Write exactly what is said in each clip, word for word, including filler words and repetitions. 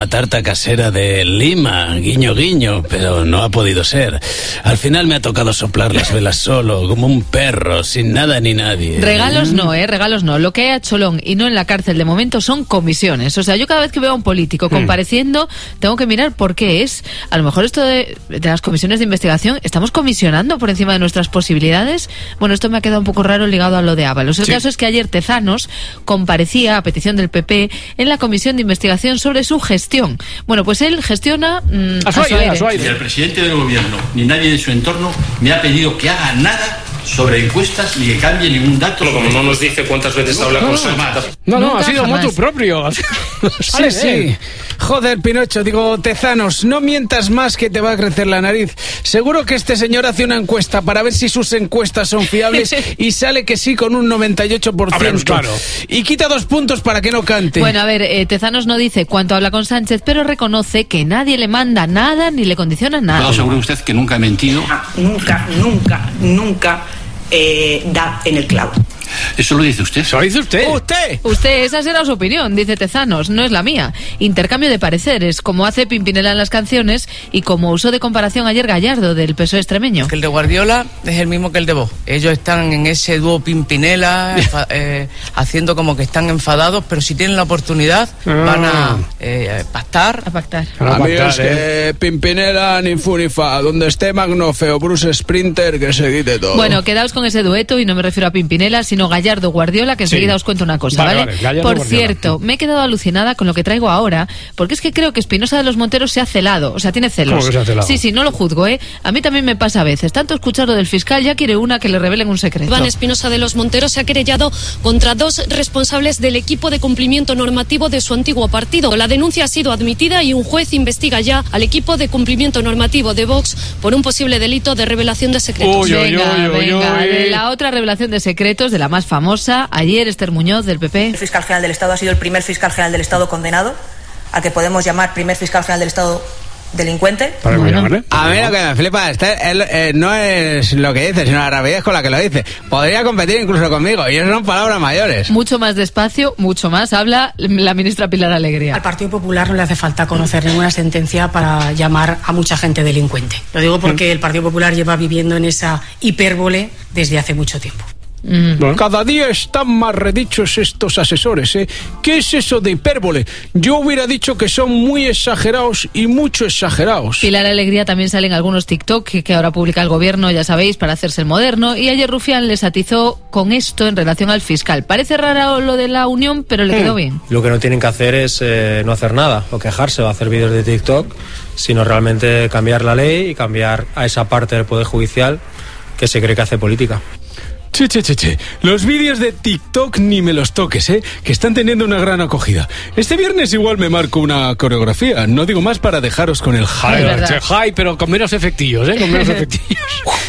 una tarta casera de Lima, guiño guiño, pero no ha podido ser. Al final me ha tocado soplar las velas solo, como un perro, sin nada ni nadie. Regalos no, eh, regalos no. Lo que hay a cholón y no en la cárcel de momento son comisiones. O sea, yo cada vez que veo a un político compareciendo, tengo que mirar por qué es. A lo mejor esto de, de las comisiones de investigación, ¿estamos comisionando por encima de nuestras posibilidades? Bueno, esto me ha quedado un poco raro ligado a lo de Ábalos. El sí. caso es que ayer Tezanos comparecía a petición del P P en la comisión de investigación sobre su gestión. Bueno, pues él gestiona mmm, a, su a, su aire. a su aire. Ni el presidente del gobierno ni nadie de su entorno me ha pedido que haga nada sobre encuestas ni que cambie ningún dato. Pero como no nos dice cuántas veces habla con Sánchez. No, no, ha sido motu propio. Sí, sí. Joder, Pinocho, digo, Tezanos, no mientas más que te va a crecer la nariz. Seguro que este señor hace una encuesta para ver si sus encuestas son fiables y sale que sí con un noventa y ocho por ciento. Ver, claro. Y quita dos puntos para que no cante. Bueno, a ver, eh, Tezanos no dice cuánto habla con Sánchez, pero reconoce que nadie le manda nada ni le condiciona nada. ¿Puedo asegurar usted que nunca he mentido? Nunca, nunca, nunca eh, da en el clavo. ¿Eso lo dice usted? ¿Eso lo dice usted? ¡Usted! Usted, esa será su opinión, dice Tezanos, no es la mía. Intercambio de pareceres, como hace Pimpinela en las canciones y como usó de comparación ayer Gallardo, del P S O E extremeño. Que el de Guardiola es el mismo que el de Vox. Ellos están en ese dúo Pimpinela, eh, haciendo como que están enfadados, pero si tienen la oportunidad ah. van a eh, pactar. A pactar. A mí es que Pimpinela ni fu ni fa. Donde esté Magnofeo, Bruce Sprinter, que se quite todo. Bueno, quedaos con ese dueto, y no me refiero a Pimpinela, sino Gallardo Guardiola, que enseguida sí. os cuento una cosa, ¿vale? vale? vale Por Guardiola. cierto, me he quedado alucinada con lo que traigo ahora, porque es que creo que Espinosa de los Monteros se ha celado, o sea, tiene celos. ¿Cómo que se ha celado? Sí, sí, no lo juzgo, ¿eh? A mí también me pasa a veces. Tanto escuchar lo del fiscal, ya quiere una que le revelen un secreto. Iván Espinosa de los Monteros se ha querellado contra dos responsables del equipo de cumplimiento normativo de su antiguo partido. La denuncia ha sido admitida y un juez investiga ya al equipo de cumplimiento normativo de Vox por un posible delito de revelación de secretos. Uy, uy, venga, uy, uy, venga, uy. De la otra revelación de secretos, de la más famosa, ayer Esther Muñoz, del P P. El fiscal general del Estado ha sido el primer fiscal general del Estado condenado, a que podemos llamar primer fiscal general del Estado delincuente. Bueno. A mí lo que me flipa este, el, eh, no es lo que dice, sino la rapidez con la que lo dice. Podría competir incluso conmigo, y eso son palabras mayores. Mucho más despacio, mucho más habla la ministra Pilar Alegría. Al Partido Popular no le hace falta conocer ninguna sentencia para llamar a mucha gente delincuente. Lo digo porque el Partido Popular lleva viviendo en esa hipérbole desde hace mucho tiempo. Mm. Bueno. Cada día están más redichos estos asesores, ¿eh? ¿Qué es eso de hipérbole? Yo hubiera dicho que son muy exagerados y mucho exagerados. Pilar Alegría también salen algunos TikTok que, que ahora publica el gobierno, ya sabéis, para hacerse el moderno, y ayer Rufián les atizó con esto en relación al fiscal. Parece raro lo de la unión, pero le quedó bien. Lo que no tienen que hacer es eh, no hacer nada o quejarse o hacer vídeos de TikTok, sino realmente cambiar la ley y cambiar a esa parte del Poder Judicial que se cree que hace política. Che, che, che, che. Los vídeos de TikTok ni me los toques, ¿eh? Que están teniendo una gran acogida. Este viernes igual me marco una coreografía. No digo más para dejaros con el high. Che, high, pero con menos efectillos, ¿eh? Con menos efectillos.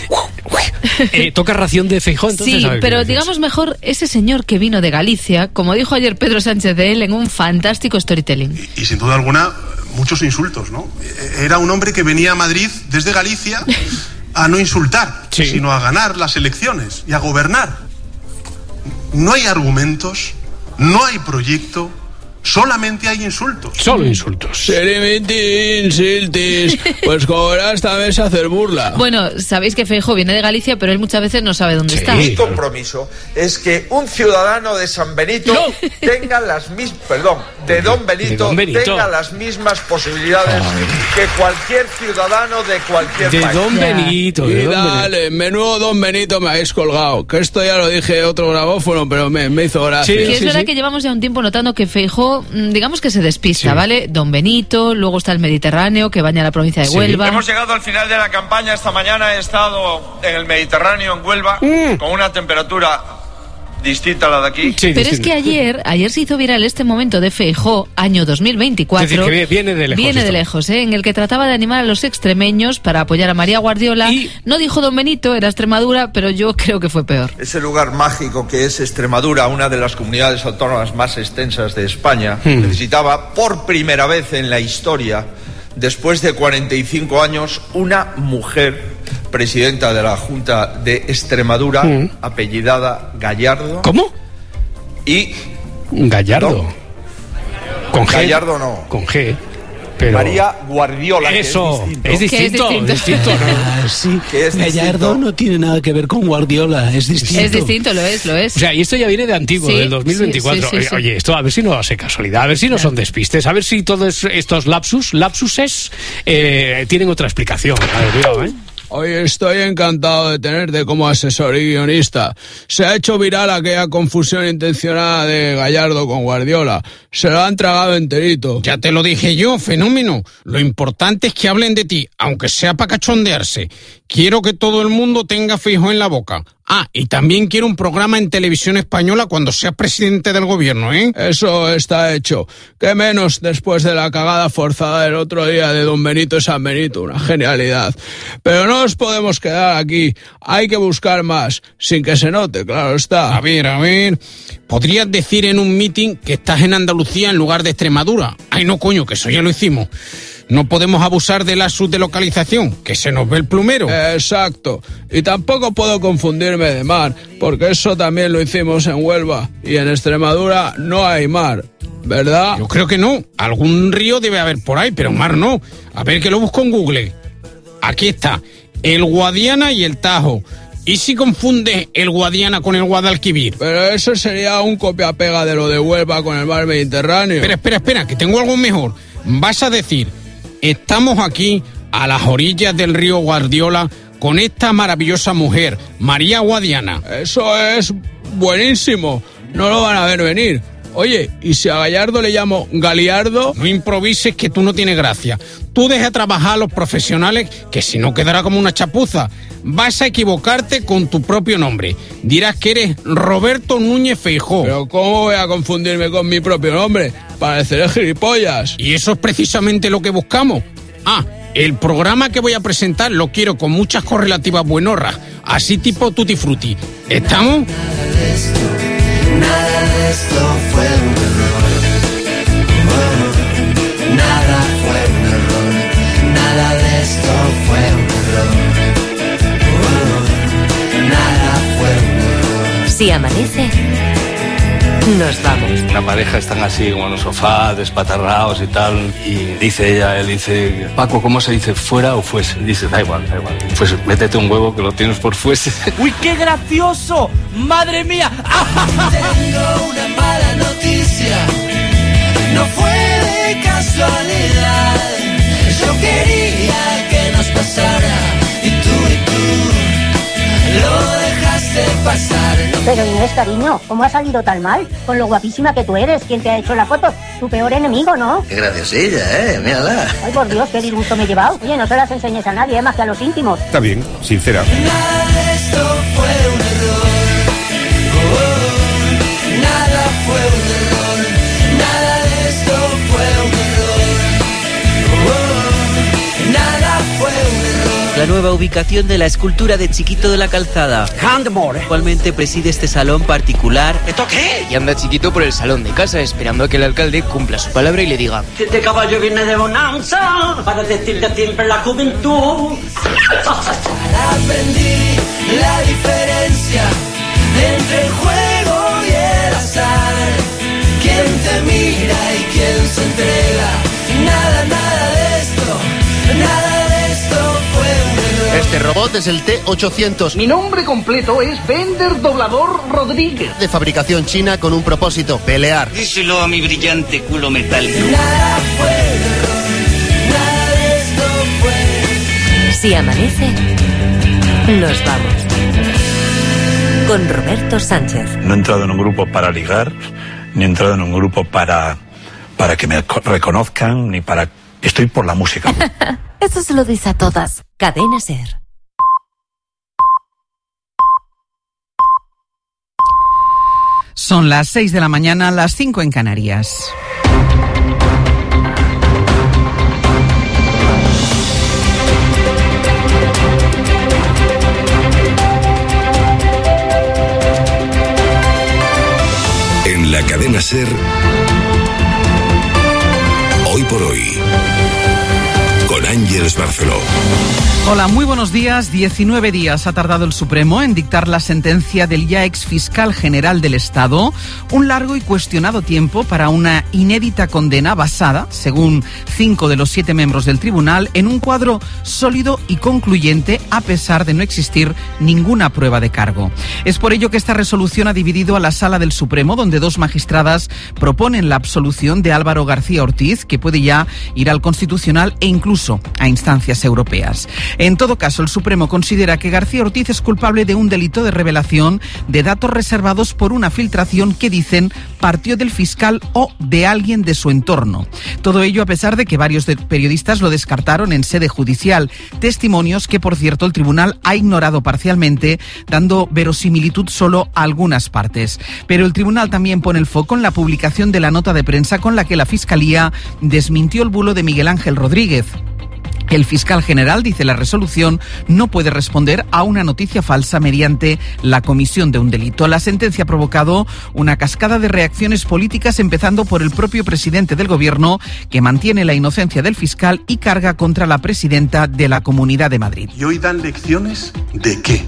eh, toca ración de Feijóo, entonces. Sí, pero digamos mejor ese señor que vino de Galicia, como dijo ayer Pedro Sánchez de él en un fantástico storytelling. Y, y sin duda alguna, muchos insultos, ¿no? Era un hombre que venía a Madrid desde Galicia a no insultar, sí. sino a ganar las elecciones y a gobernar. No hay argumentos, no hay proyecto, solamente hay insultos. Solo insultos. Serimitin, siltis, pues cobras también se hacer burla. Bueno, sabéis que Feijóo viene de Galicia, pero él muchas veces no sabe dónde sí. está. Mi compromiso es que un ciudadano de San Benito no. tenga las mismas, perdón, de Don Benito, de Don Benito tenga las mismas posibilidades Ay. que cualquier ciudadano de cualquier de país. Don Benito, de y Don dale, Benito. Menudo Don Benito me habéis colgado. Que esto ya lo dije otro grabófono, pero me, me hizo gracia. Sí, sí, es sí, verdad sí. que llevamos ya un tiempo notando que Feijóo, digamos que se despista, sí. ¿vale? Don Benito, luego está el Mediterráneo, que baña la provincia de sí. Huelva. Hemos llegado al final de la campaña. Esta mañana he estado en el Mediterráneo, en Huelva, mm. con una temperatura distinta a la de aquí. Sí, pero distinta. Es que ayer ayer se hizo viral este momento de Feijóo, año dos mil veinticuatro. Es decir, que viene de lejos. Viene esto. de lejos, ¿eh? En el que trataba de animar a los extremeños para apoyar a María Guardiola. Y no dijo Don Benito, era Extremadura, pero yo creo que fue peor. Ese lugar mágico que es Extremadura, una de las comunidades autónomas más extensas de España, hmm. necesitaba por primera vez en la historia, después de cuarenta y cinco años, una mujer presidenta de la Junta de Extremadura, mm. apellidada Gallardo. ¿Cómo? Y... Gallardo. No. Con G. Gallardo no. Con G. Pero... María Guardiola. Eso, que es distinto. es distinto, es distinto, ¿no? Ah, sí, Que es Gallardo distinto. no tiene nada que ver con Guardiola, es distinto. Es distinto, lo es, lo es. O sea, y esto ya viene de antiguo, Sí, del dos mil veinticuatro. sí, sí, sí, sí. Oye, esto a ver si no hace casualidad, a ver si no son despistes, a ver si todos estos lapsus, lapsuses, eh, tienen otra explicación. A ver, cuidado, ¿eh? Oye, estoy encantado de tenerte como asesor y guionista. Se ha hecho viral aquella confusión intencionada de Gallardo con Guardiola. Se lo han tragado enterito. Ya te lo dije yo, fenómeno. Lo importante es que hablen de ti, aunque sea para cachondearse. Quiero que todo el mundo tenga fijo en la boca. Ah, y también quiero un programa en televisión española cuando seas presidente del gobierno, ¿eh? Eso está hecho. ¿Qué menos después de la cagada forzada del otro día de Don Benito San Benito? Una genialidad. Pero no nos podemos quedar aquí. Hay que buscar más, sin que se note, claro está. A ver, a ver... ¿Podrías decir en un meeting que estás en Andalucía en lugar de Extremadura? Ay, no, coño, que eso ya lo hicimos. No podemos abusar de la subdelocalización, que se nos ve el plumero. Exacto. Y tampoco puedo confundirme de mar, porque eso también lo hicimos en Huelva. Y en Extremadura no hay mar, ¿verdad? Yo creo que no. Algún río debe haber por ahí, pero mar no. A ver, que lo busco en Google. Aquí está. El Guadiana y el Tajo. ¿Y si confundes el Guadiana con el Guadalquivir? Pero eso sería un copia-pega de lo de Huelva con el mar Mediterráneo. Espera, espera, espera, que tengo algo mejor. Vas a decir, estamos aquí a las orillas del río Guardiola con esta maravillosa mujer, María Guadiana. Eso es buenísimo. No lo van a ver venir. Oye, ¿y si a Gallardo le llamo Galiardo? No improvises, que tú no tienes gracia. Tú deja trabajar a los profesionales, que si no quedará como una chapuza. Vas a equivocarte con tu propio nombre. Dirás que eres Roberto Núñez Feijóo. Pero ¿cómo voy a confundirme con mi propio nombre? Pareceré gilipollas. Y eso es precisamente lo que buscamos. Ah, el programa que voy a presentar lo quiero con muchas correlativas buenorras, así tipo Tutti Frutti. ¿Estamos? Nada de esto fue un error. Oh, nada fue un error. Nada de esto fue un error. Oh, nada fue un error. Si amanece, nos vamos. La pareja están así como en un sofá, despatarrados y tal. Y dice ella, él dice, Paco, ¿cómo se dice? ¿Fuera o fuese? Dice, da igual, da igual. Pues métete un huevo que lo tienes por fuese. ¡Uy, qué gracioso! ¡Madre mía! Tengo una mala noticia. No fue de casualidad. Yo quería que nos pasara. Y tú y tú lo dejaste pasar. Pero Inés, cariño, ¿cómo ha salido tan mal? Con lo guapísima que tú eres, ¿quién te ha hecho la foto? Tu peor enemigo, ¿no? Qué graciosilla, ¿eh? Mírala. Ay, por Dios, qué disgusto me he llevado. Oye, no se las enseñes a nadie, más que a los íntimos. Está bien, sincera. Nada de esto fue un error. Oh, nada fue un error. Nada de esto fue un error. Oh, nada fue un error. La nueva ubicación de la escultura de Chiquito de la Calzada. Actualmente preside este salón particular. ¿Esto qué? Y anda Chiquito por el salón de casa esperando a que el alcalde cumpla su palabra y le diga: Este caballo viene de bonanza para decirle siempre la juventud. Aprendí la diferencia entre el juego y el azar. Quién te mira y quién se entrega. Nada, nada de esto, nada de esto fue un error. Este robot es el T ochocientos. Mi nombre completo es Bender Doblador Rodríguez. De fabricación china con un propósito: pelear. Díselo a mi brillante culo metálico. Nada fue un error, nada de esto fue. Si amanece, nos vamos. Con Roberto Sánchez. No he entrado en un grupo para ligar, ni he entrado en un grupo para, para que me reconozcan, ni para... Estoy por la música. Eso se lo dice a todas. Cadena SER. Son las seis de la mañana, las cinco en Canarias. En la cadena SER, hoy por hoy, con Ángeles Barceló. Hola, muy buenos días. diecinueve días ha tardado el Supremo en dictar la sentencia del ya ex fiscal general del Estado, un largo y cuestionado tiempo para una inédita condena basada, según cinco de los siete miembros del tribunal, en un cuadro sólido y concluyente a pesar de no existir ninguna prueba de cargo. Es por ello que esta resolución ha dividido a la Sala del Supremo, donde dos magistradas proponen la absolución de Álvaro García Ortiz, que puede ya ir al Constitucional e incluso a instancias europeas. En todo caso, el Supremo considera que García Ortiz es culpable de un delito de revelación de datos reservados por una filtración que, dicen, partió del fiscal o de alguien de su entorno. Todo ello a pesar de que varios de periodistas lo descartaron en sede judicial. Testimonios que, por cierto, el tribunal ha ignorado parcialmente, dando verosimilitud solo a algunas partes. Pero el tribunal también pone el foco en la publicación de la nota de prensa con la que la Fiscalía desmintió el bulo de Miguel Ángel Rodríguez. El fiscal general, dice la resolución, no puede responder a una noticia falsa mediante la comisión de un delito. La sentencia ha provocado una cascada de reacciones políticas, empezando por el propio presidente del Gobierno, que mantiene la inocencia del fiscal y carga contra la presidenta de la Comunidad de Madrid. ¿Y hoy dan lecciones de qué?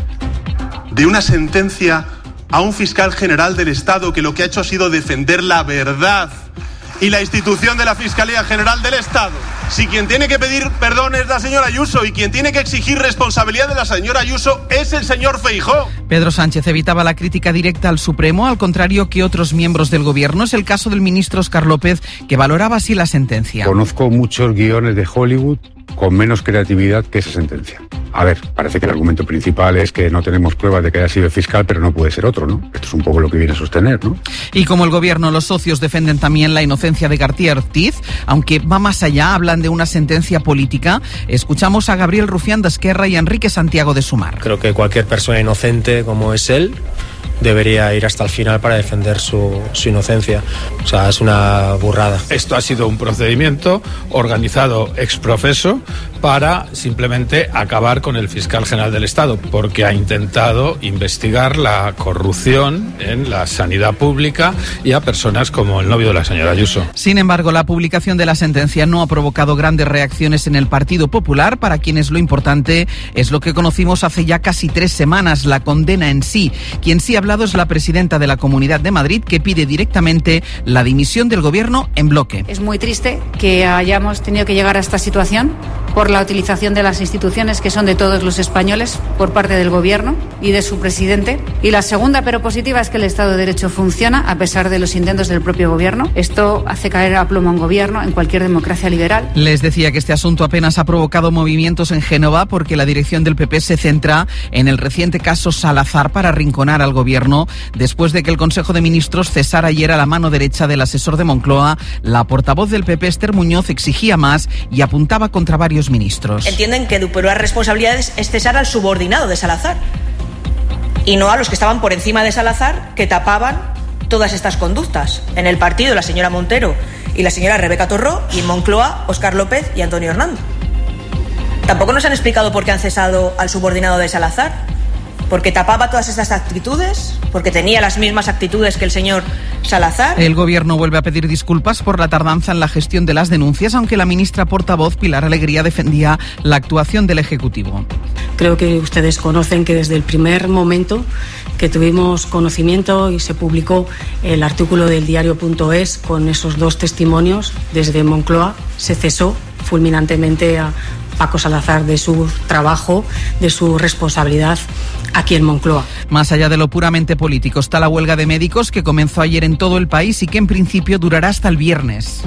¿De una sentencia a un fiscal general del Estado que lo que ha hecho ha sido defender la verdad y la institución de la Fiscalía General del Estado? Si quien tiene que pedir perdón es la señora Ayuso y quien tiene que exigir responsabilidad de la señora Ayuso es el señor Feijóo. Pedro Sánchez evitaba la crítica directa al Supremo, al contrario que otros miembros del Gobierno. Es el caso del ministro Óscar López, que valoraba así la sentencia. Conozco muchos guiones de Hollywood con menos creatividad que esa sentencia. A ver, parece que el argumento principal es que no tenemos pruebas de que haya sido fiscal, pero no puede ser otro, ¿no? Esto es un poco lo que viene a sostener, ¿no? Y como el Gobierno, los socios defienden también la inocencia de García Ortiz, aunque va más allá, hablan de una sentencia política. Escuchamos a Gabriel Rufián de Esquerra y a Enrique Santiago de Sumar. Creo que cualquier persona inocente como es él debería ir hasta el final para defender su, su inocencia. O sea, es una burrada. Esto ha sido un procedimiento organizado ex profeso para simplemente acabar con el fiscal general del Estado, porque ha intentado investigar la corrupción en la sanidad pública y a personas como el novio de la señora Ayuso. Sin embargo, la publicación de la sentencia no ha provocado grandes reacciones en el Partido Popular, para quienes lo importante es lo que conocimos hace ya casi tres semanas, la condena en sí. Quien sí ha hablado es la presidenta de la Comunidad de Madrid, que pide directamente la dimisión del Gobierno en bloque. Es muy triste que hayamos tenido que llegar a esta situación por la utilización de las instituciones que son de todos los españoles por parte del Gobierno y de su presidente. Y la segunda, pero positiva, es que el Estado de Derecho funciona a pesar de los intentos del propio Gobierno. Esto hace caer a plomo a un Gobierno en cualquier democracia liberal. Les decía que este asunto apenas ha provocado movimientos en Génova, porque la dirección del P P se centra en el reciente caso Salazar para arrinconar al Gobierno, después de que el Consejo de Ministros cesara ayer a la mano derecha del asesor de Moncloa. La portavoz del P P, Esther Muñoz, exigía más y apuntaba contra varios ministros. Entienden que depurar responsabilidades es cesar al subordinado de Salazar y no a los que estaban por encima de Salazar, que tapaban todas estas conductas. En el partido, la señora Montero y la señora Rebeca Torró, y en Moncloa, Óscar López y Antonio Hernández. Tampoco nos han explicado por qué han cesado al subordinado de Salazar. ¿Porque tapaba todas estas actitudes? ¿Porque tenía las mismas actitudes que el señor Salazar? El Gobierno vuelve a pedir disculpas por la tardanza en la gestión de las denuncias, aunque la ministra portavoz Pilar Alegría defendía la actuación del Ejecutivo. Creo que ustedes conocen que desde el primer momento que tuvimos conocimiento y se publicó el artículo del diario.es con esos dos testimonios, desde Moncloa se cesó fulminantemente a Paco Salazar de su trabajo, de su responsabilidad aquí en Moncloa. Más allá de lo puramente político, está la huelga de médicos, que comenzó ayer en todo el país y que en principio durará hasta el viernes.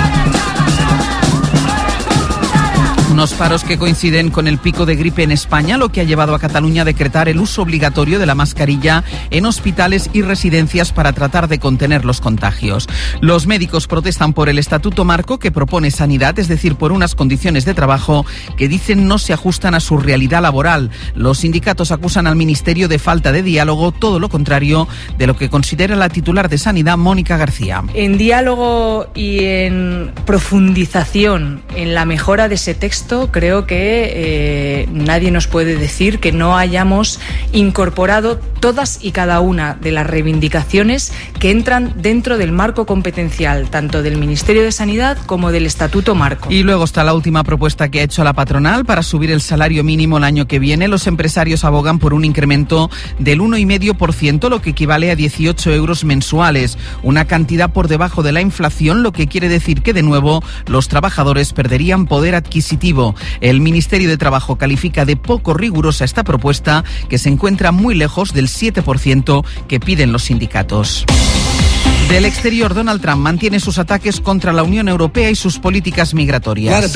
Unos paros que coinciden con el pico de gripe en España, lo que ha llevado a Cataluña a decretar el uso obligatorio de la mascarilla en hospitales y residencias para tratar de contener los contagios. Los médicos protestan por el Estatuto Marco que propone Sanidad, es decir, por unas condiciones de trabajo que dicen no se ajustan a su realidad laboral. Los sindicatos acusan al Ministerio de falta de diálogo, todo lo contrario de lo que considera la titular de Sanidad, Mónica García. En diálogo y en profundización en la mejora de ese texto esto, creo que eh, nadie nos puede decir que no hayamos incorporado todas y cada una de las reivindicaciones que entran dentro del marco competencial, tanto del Ministerio de Sanidad como del Estatuto Marco. Y luego está la última propuesta que ha hecho la patronal para subir el salario mínimo el año que viene. Los empresarios abogan por un incremento del uno coma cinco por ciento, lo que equivale a dieciocho euros mensuales, una cantidad por debajo de la inflación, lo que quiere decir que de nuevo los trabajadores perderían poder adquisitivo. El Ministerio de Trabajo califica de poco rigurosa esta propuesta, que se encuentra muy lejos del siete por ciento que piden los sindicatos. Del exterior, Donald Trump mantiene sus ataques contra la Unión Europea y sus políticas migratorias.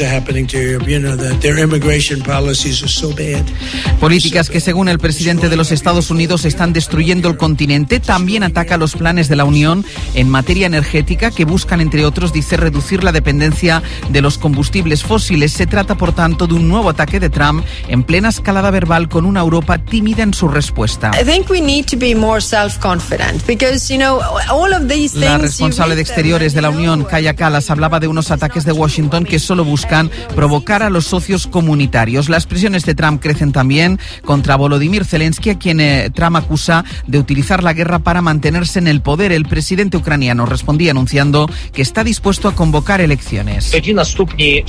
Políticas que, según el presidente de los Estados Unidos, están destruyendo el continente. También ataca los planes de la Unión en materia energética, que buscan, entre otros, dice, reducir la dependencia de los combustibles fósiles. Se trata, por tanto, de un nuevo ataque de Trump en plena escalada verbal, con una Europa tímida en su respuesta. I think we need to be more self-confident because, you know, La responsable de Exteriores de la Unión, Kaja Kallas, hablaba de unos ataques de Washington que solo buscan provocar a los socios comunitarios. Las presiones de Trump crecen también contra Volodymyr Zelensky, a quien eh, Trump acusa de utilizar la guerra para mantenerse en el poder. El presidente ucraniano respondía anunciando que está dispuesto a convocar elecciones. Zelensky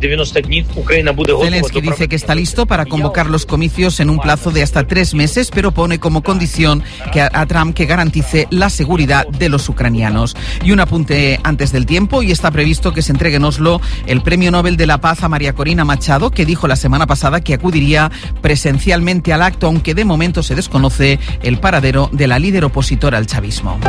dice que está listo para convocar los comicios en un plazo de hasta tres meses, pero pone como condición que a, a Trump que garantice la seguridad de los ucranianos. Y un apunte antes del tiempo: y está previsto que se entregue en Oslo el Premio Nobel de la Paz a María Corina Machado, que dijo la semana pasada que acudiría presencialmente al acto, aunque de momento se desconoce el paradero de la líder opositora al chavismo.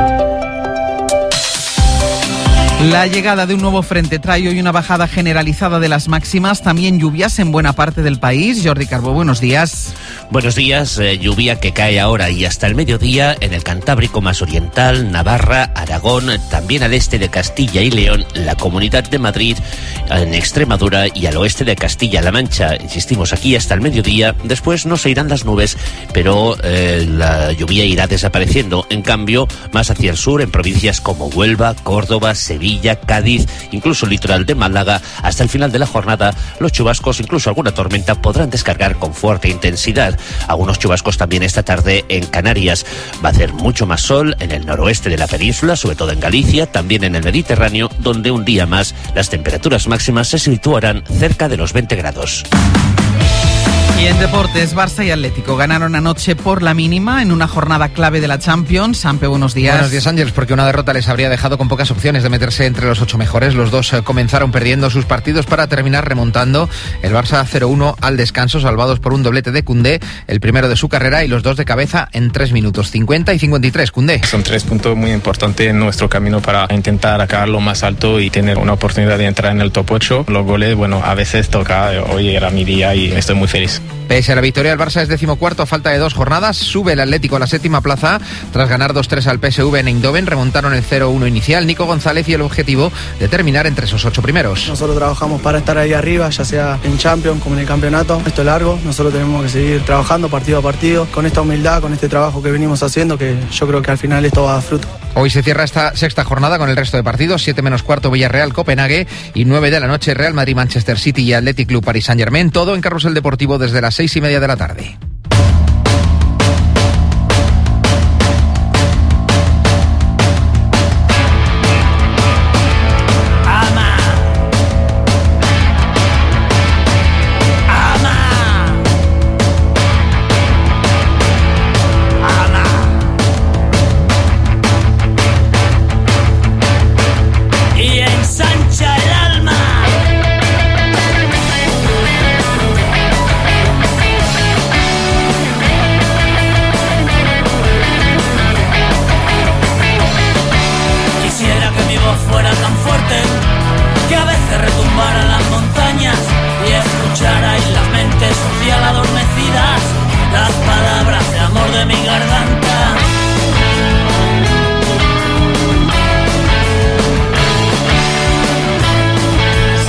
La llegada de un nuevo frente trae hoy una bajada generalizada de las máximas, también lluvias en buena parte del país. Jordi Carbó, buenos días. Buenos días, eh, lluvia que cae ahora y hasta el mediodía en el Cantábrico más oriental, Navarra, Aragón, también al este de Castilla y León, la Comunidad de Madrid, en Extremadura y al oeste de Castilla-La Mancha. Insistimos, aquí hasta el mediodía, después no se irán las nubes, pero eh, la lluvia irá desapareciendo. En cambio, más hacia el sur, en provincias como Huelva, Córdoba, Sevilla, Cádiz, incluso el litoral de Málaga, hasta el final de la jornada, los chubascos, incluso alguna tormenta, podrán descargar con fuerte intensidad. Algunos chubascos también esta tarde en Canarias. Va a hacer mucho más sol en el noroeste de la península, sobre todo en Galicia, también en el Mediterráneo, donde un día más las temperaturas máximas se situarán cerca de los veinte grados. Y en deportes, Barça y Atlético ganaron anoche por la mínima en una jornada clave de la Champions. Sampe, buenos días. Buenos días, Ángeles, porque una derrota les habría dejado con pocas opciones de meterse entre los ocho mejores. Los dos eh, comenzaron perdiendo sus partidos para terminar remontando. El Barça cero uno al descanso, salvados por un doblete de Koundé, el primero de su carrera, y los dos de cabeza en tres minutos, cincuenta y cincuenta y tres. Koundé. Son tres puntos muy importantes en nuestro camino para intentar acabar lo más alto y tener una oportunidad de entrar en el top ocho. Los goles, bueno, a veces toca. Hoy era mi día y estoy muy feliz. Pese a la victoria, el Barça es decimocuarto a falta de dos jornadas. Sube el Atlético a la séptima plaza tras ganar dos tres al P S V en Eindhoven. Remontaron el cero uno inicial. Nico González y el objetivo de terminar entre esos ocho primeros. Nosotros trabajamos para estar ahí arriba, ya sea en Champions como en el campeonato. Esto es largo, nosotros tenemos que seguir trabajando partido a partido, con esta humildad, con este trabajo que venimos haciendo, que yo creo que al final esto va a dar fruto. Hoy se cierra esta sexta jornada con el resto de partidos. siete menos cuarto Villarreal Copenhague y nueve de la noche Real Madrid Manchester City y Athletic Club Paris Saint Germain. Todo en Carrusel Deportivo desde las seis y media de la tarde.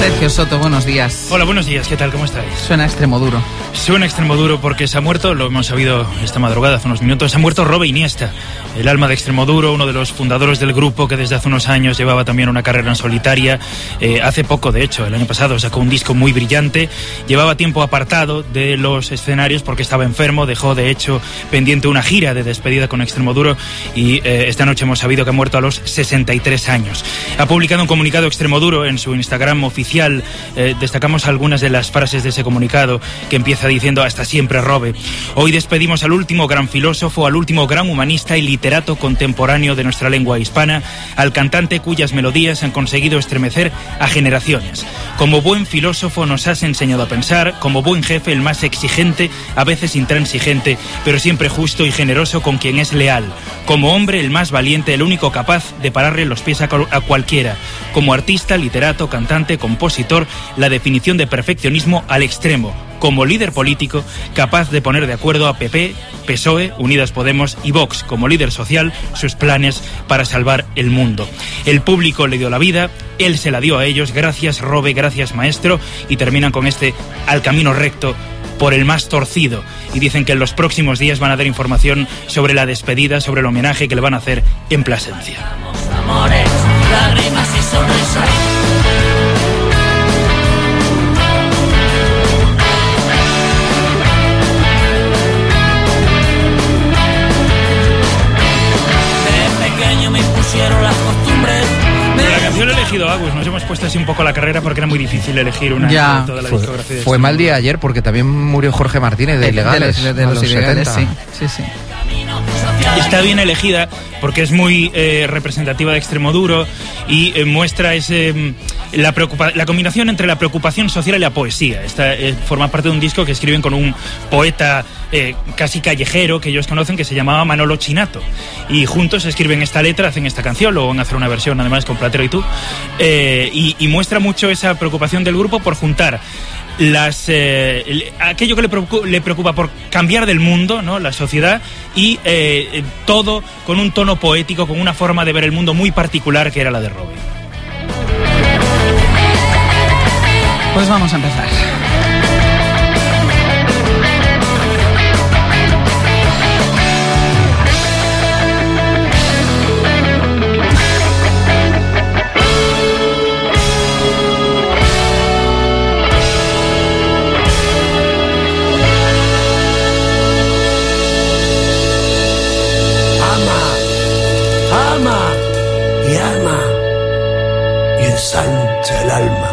Sergio Soto, buenos días. Hola, buenos días, ¿qué tal? ¿Cómo estáis? Suena Extremoduro. Suena Extremoduro porque se ha muerto, lo hemos sabido esta madrugada, hace unos minutos, se ha muerto Robe Iniesta, el alma de Extremoduro, uno de los fundadores del grupo que desde hace unos años llevaba también una carrera en solitaria. Eh, hace poco, de hecho, el año pasado sacó un disco muy brillante, llevaba tiempo apartado de los escenarios porque estaba enfermo, dejó de hecho pendiente una gira de despedida con Extremoduro y eh, esta noche hemos sabido que ha muerto a los sesenta y tres años. Ha publicado un comunicado Extremoduro en su Instagram oficial. Eh, destacamos algunas de las frases de ese comunicado que empieza diciendo: hasta siempre, Robe. Hoy despedimos al último gran filósofo, al último gran humanista y literato contemporáneo de nuestra lengua hispana, al cantante cuyas melodías han conseguido estremecer a generaciones. Como buen filósofo nos has enseñado a pensar, como buen jefe el más exigente, a veces intransigente, pero siempre justo y generoso con quien es leal. Como hombre el más valiente, el único capaz de pararle los pies a, a cualquiera. Como artista, literato, cantante, compositor, la definición de perfeccionismo al extremo. Como líder político, capaz de poner de acuerdo a P P, P S O E, Unidas Podemos y Vox. Como líder social, sus planes para salvar el mundo. El público le dio la vida, él se la dio a ellos. Gracias, Robe, gracias, maestro. Y terminan con este: al camino recto por el más torcido. Y dicen que en los próximos días van a dar información sobre la despedida, sobre el homenaje que le van a hacer en Plasencia. Amores, lágrimas y sonrisas. Las costumbres. Pero la canción la he elegido Agus, nos hemos puesto así un poco la carrera porque era muy difícil elegir una ya, de toda la fue, discografía. De fue mal día ayer porque también murió Jorge Martínez de, de Ilegales. De, de, de, de los, los Ilegales, sí, sí, sí. Está bien elegida porque es muy eh, representativa de Extremoduro y eh, muestra ese la, preocupa- la combinación entre la preocupación social y la poesía. Esta eh, forma parte de un disco que escriben con un poeta eh, casi callejero que ellos conocen, que se llamaba Manolo Chinato, y juntos escriben esta letra, hacen esta canción, luego van a hacer una versión además con Platero y tú, eh, y, y muestra mucho esa preocupación del grupo por juntar las eh, aquello que le preocupa, le preocupa por cambiar del mundo, ¿no?, la sociedad, y eh, todo con un tono poético, con una forma de ver el mundo muy particular que era la de Robe. Pues vamos a empezar. Ama y ama y ensancha el alma.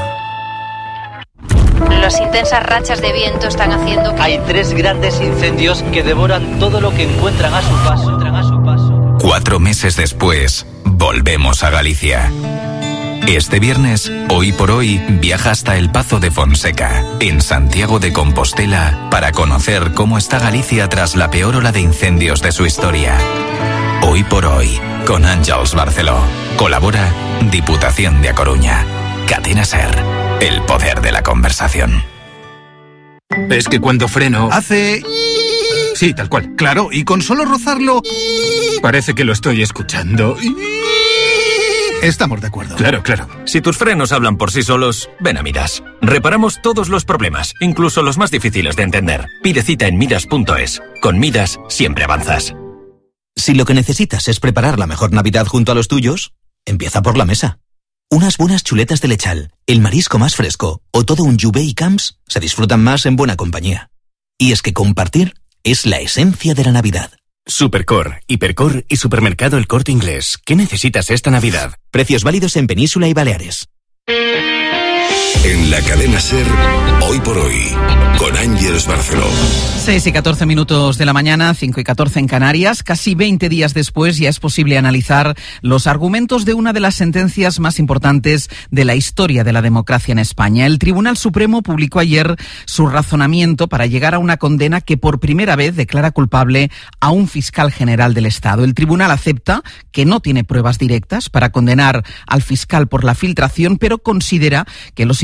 Las intensas rachas de viento están haciendo que... Hay tres grandes incendios que devoran todo lo que encuentran a su paso. A su paso. Cuatro meses después, volvemos a Galicia. Este viernes, Hoy por Hoy, viaja hasta el Pazo de Fonseca, en Santiago de Compostela, para conocer cómo está Galicia tras la peor ola de incendios de su historia. Hoy por Hoy, con Àngels Barceló. Colabora Diputación de A Coruña. Cadena SER, el poder de la conversación. Es que cuando freno... Hace... Sí, tal cual. Claro, y con solo rozarlo... Parece que lo estoy escuchando. Estamos de acuerdo. Claro, claro. Si tus frenos hablan por sí solos, ven a Midas. Reparamos todos los problemas, incluso los más difíciles de entender. Pide cita en midas punto es. Con Midas siempre avanzas. Si lo que necesitas es preparar la mejor Navidad junto a los tuyos, empieza por la mesa. Unas buenas chuletas de lechal, el marisco más fresco o todo un Juve y Camps se disfrutan más en buena compañía. Y es que compartir es la esencia de la Navidad. Supercor, Hipercor y Supermercado El Corte Inglés. ¿Qué necesitas esta Navidad? Precios válidos en Península y Baleares. En la cadena SER, Hoy por Hoy, con Àngels Barceló. seis y catorce minutos de la mañana, cinco y catorce en Canarias. Casi veinte días después ya es posible analizar los argumentos de una de las sentencias más importantes de la historia de la democracia en España. El Tribunal Supremo publicó ayer su razonamiento para llegar a una condena que por primera vez declara culpable a un fiscal general del Estado. El tribunal acepta que no tiene pruebas directas para condenar al fiscal por la filtración, pero considera que los indicios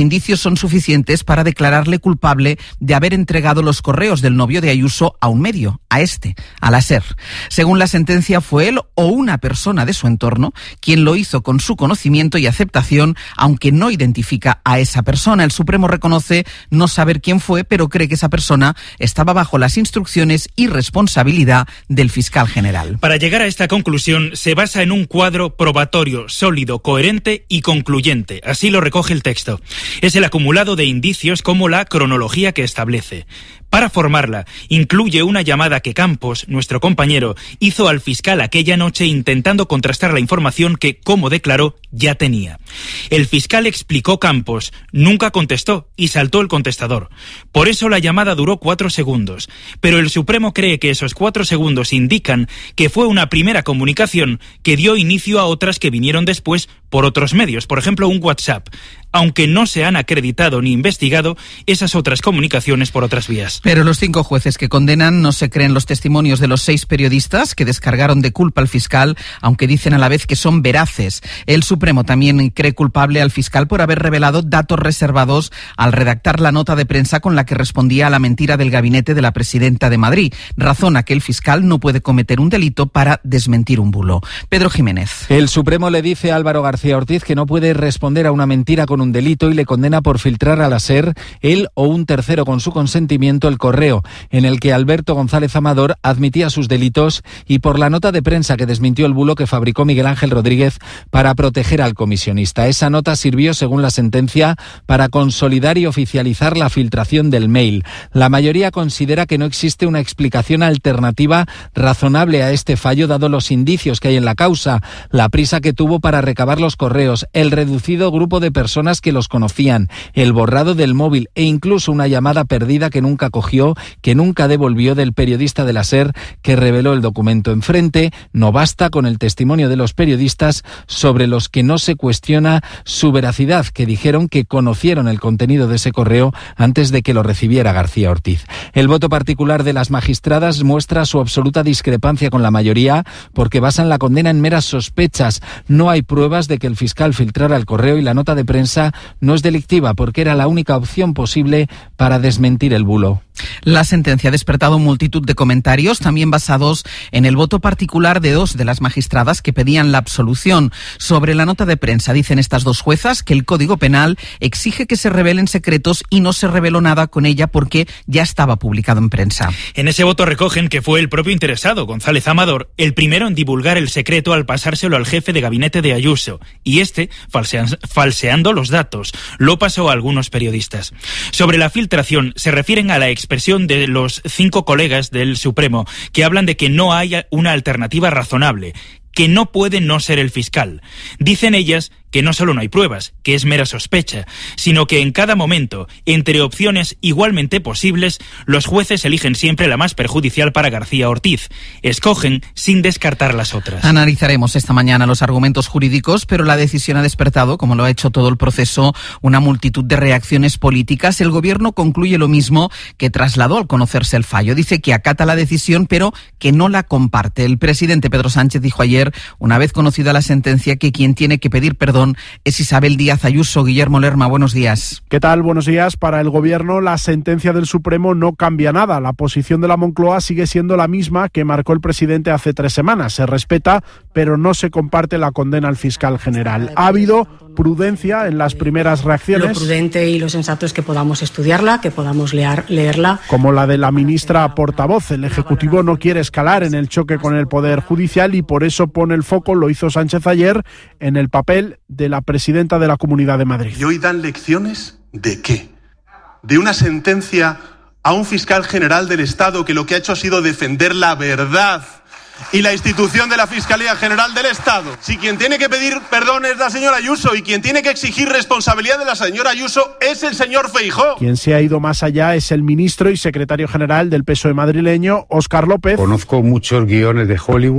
son suficientes para declararle culpable de haber entregado los correos del novio de Ayuso a un medio, a este, a la SER. Según la sentencia, fue él o una persona de su entorno quien lo hizo con su conocimiento y aceptación, aunque no identifica a esa persona. El Supremo reconoce no saber quién fue, pero cree que esa persona estaba bajo las instrucciones y responsabilidad del fiscal general. Para llegar a esta conclusión se basa en un cuadro probatorio, sólido, coherente y concluyente. Así lo recoge el texto. Es el acumulado de indicios como la cronología que establece. Para formarla, incluye una llamada que Campos, nuestro compañero, hizo al fiscal aquella noche intentando contrastar la información que, como declaró, ya tenía. El fiscal explicó Campos, nunca contestó y saltó el contestador. Por eso la llamada duró cuatro segundos. Pero el Supremo cree que esos cuatro segundos indican que fue una primera comunicación que dio inicio a otras que vinieron después por otros medios, por ejemplo un WhatsApp, aunque no se han acreditado ni investigado esas otras comunicaciones por otras vías. Pero los cinco jueces que condenan no se creen los testimonios de los seis periodistas que descargaron de culpa al fiscal, aunque dicen a la vez que son veraces. El Supremo también cree culpable al fiscal por haber revelado datos reservados al redactar la nota de prensa con la que respondía a la mentira del gabinete de la presidenta de Madrid. Razona que el fiscal no puede cometer un delito para desmentir un bulo. Pedro Jiménez. El Supremo le dice a Álvaro García Ortiz que no puede responder a una mentira con un delito y le condena por filtrar a la SER, él o un tercero con su consentimiento, el correo en el que Alberto González Amador admitía sus delitos y por la nota de prensa que desmintió el bulo que fabricó Miguel Ángel Rodríguez para proteger al comisionista. Esa nota sirvió, según la sentencia, para consolidar y oficializar la filtración del mail. La mayoría considera que no existe una explicación alternativa razonable a este fallo, dado los indicios que hay en la causa, la prisa que tuvo para recabar los correos, el reducido grupo de personas que los conocían, el borrado del móvil e incluso una llamada perdida que nunca cogió, que nunca devolvió del periodista de la SER que reveló el documento. Enfrente, no basta con el testimonio de los periodistas sobre los que no se cuestiona su veracidad, que dijeron que conocieron el contenido de ese correo antes de que lo recibiera García Ortiz. El voto particular de las magistradas muestra su absoluta discrepancia con la mayoría porque basan la condena en meras sospechas. No hay pruebas de que el fiscal filtrara el correo y la nota de prensa no es delictiva porque era la única opción posible para desmentir el bulo. La sentencia ha despertado multitud de comentarios, también basados en el voto particular de dos de las magistradas que pedían la absolución. Sobre la nota de prensa, dicen estas dos juezas que el Código Penal exige que se revelen secretos y no se reveló nada con ella porque ya estaba publicado en prensa. En ese voto recogen que fue el propio interesado, González Amador, el primero en divulgar el secreto al pasárselo al jefe de gabinete de Ayuso, y este, falsean, falseando los datos, lo pasó a algunos periodistas. Sobre la filtración, se refieren a la expresión de los cinco colegas del Supremo que hablan de que no hay una alternativa razonable, que no puede no ser el fiscal. Dicen ellas que no solo no hay pruebas, que es mera sospecha, sino que en cada momento, entre opciones igualmente posibles, los jueces eligen siempre la más perjudicial para García Ortiz. Escogen sin descartar las otras. Analizaremos esta mañana los argumentos jurídicos, pero la decisión ha despertado, como lo ha hecho todo el proceso, una multitud de reacciones políticas. El Gobierno concluye lo mismo que trasladó al conocerse el fallo. Dice que acata la decisión, pero que no la comparte. El presidente Pedro Sánchez dijo ayer, una vez conocida la sentencia, que quien tiene que pedir perdón es Isabel Díaz Ayuso. Guillermo Lerma, buenos días. ¿Qué tal? Buenos días. Para el Gobierno, la sentencia del Supremo no cambia nada. La posición de la Moncloa sigue siendo la misma que marcó el presidente hace tres semanas. Se respeta, pero no se comparte la condena al fiscal general. Ha habido prudencia en las primeras reacciones. Lo prudente y lo sensato es que podamos estudiarla, que podamos leer, leerla. Como la de la ministra portavoz. El Ejecutivo no quiere escalar en el choque con el Poder Judicial y por eso pone el foco, lo hizo Sánchez ayer, en el papel de la presidenta de la Comunidad de Madrid. ¿Y hoy dan lecciones de qué? ¿De una sentencia a un fiscal general del Estado que lo que ha hecho ha sido defender la verdad y la institución de la Fiscalía General del Estado? Si quien tiene que pedir perdón es la señora Ayuso y quien tiene que exigir responsabilidad de la señora Ayuso es el señor Feijóo. Quien se ha ido más allá es el ministro y secretario general del P S O E madrileño, Óscar López. Conozco muchos guiones de Hollywood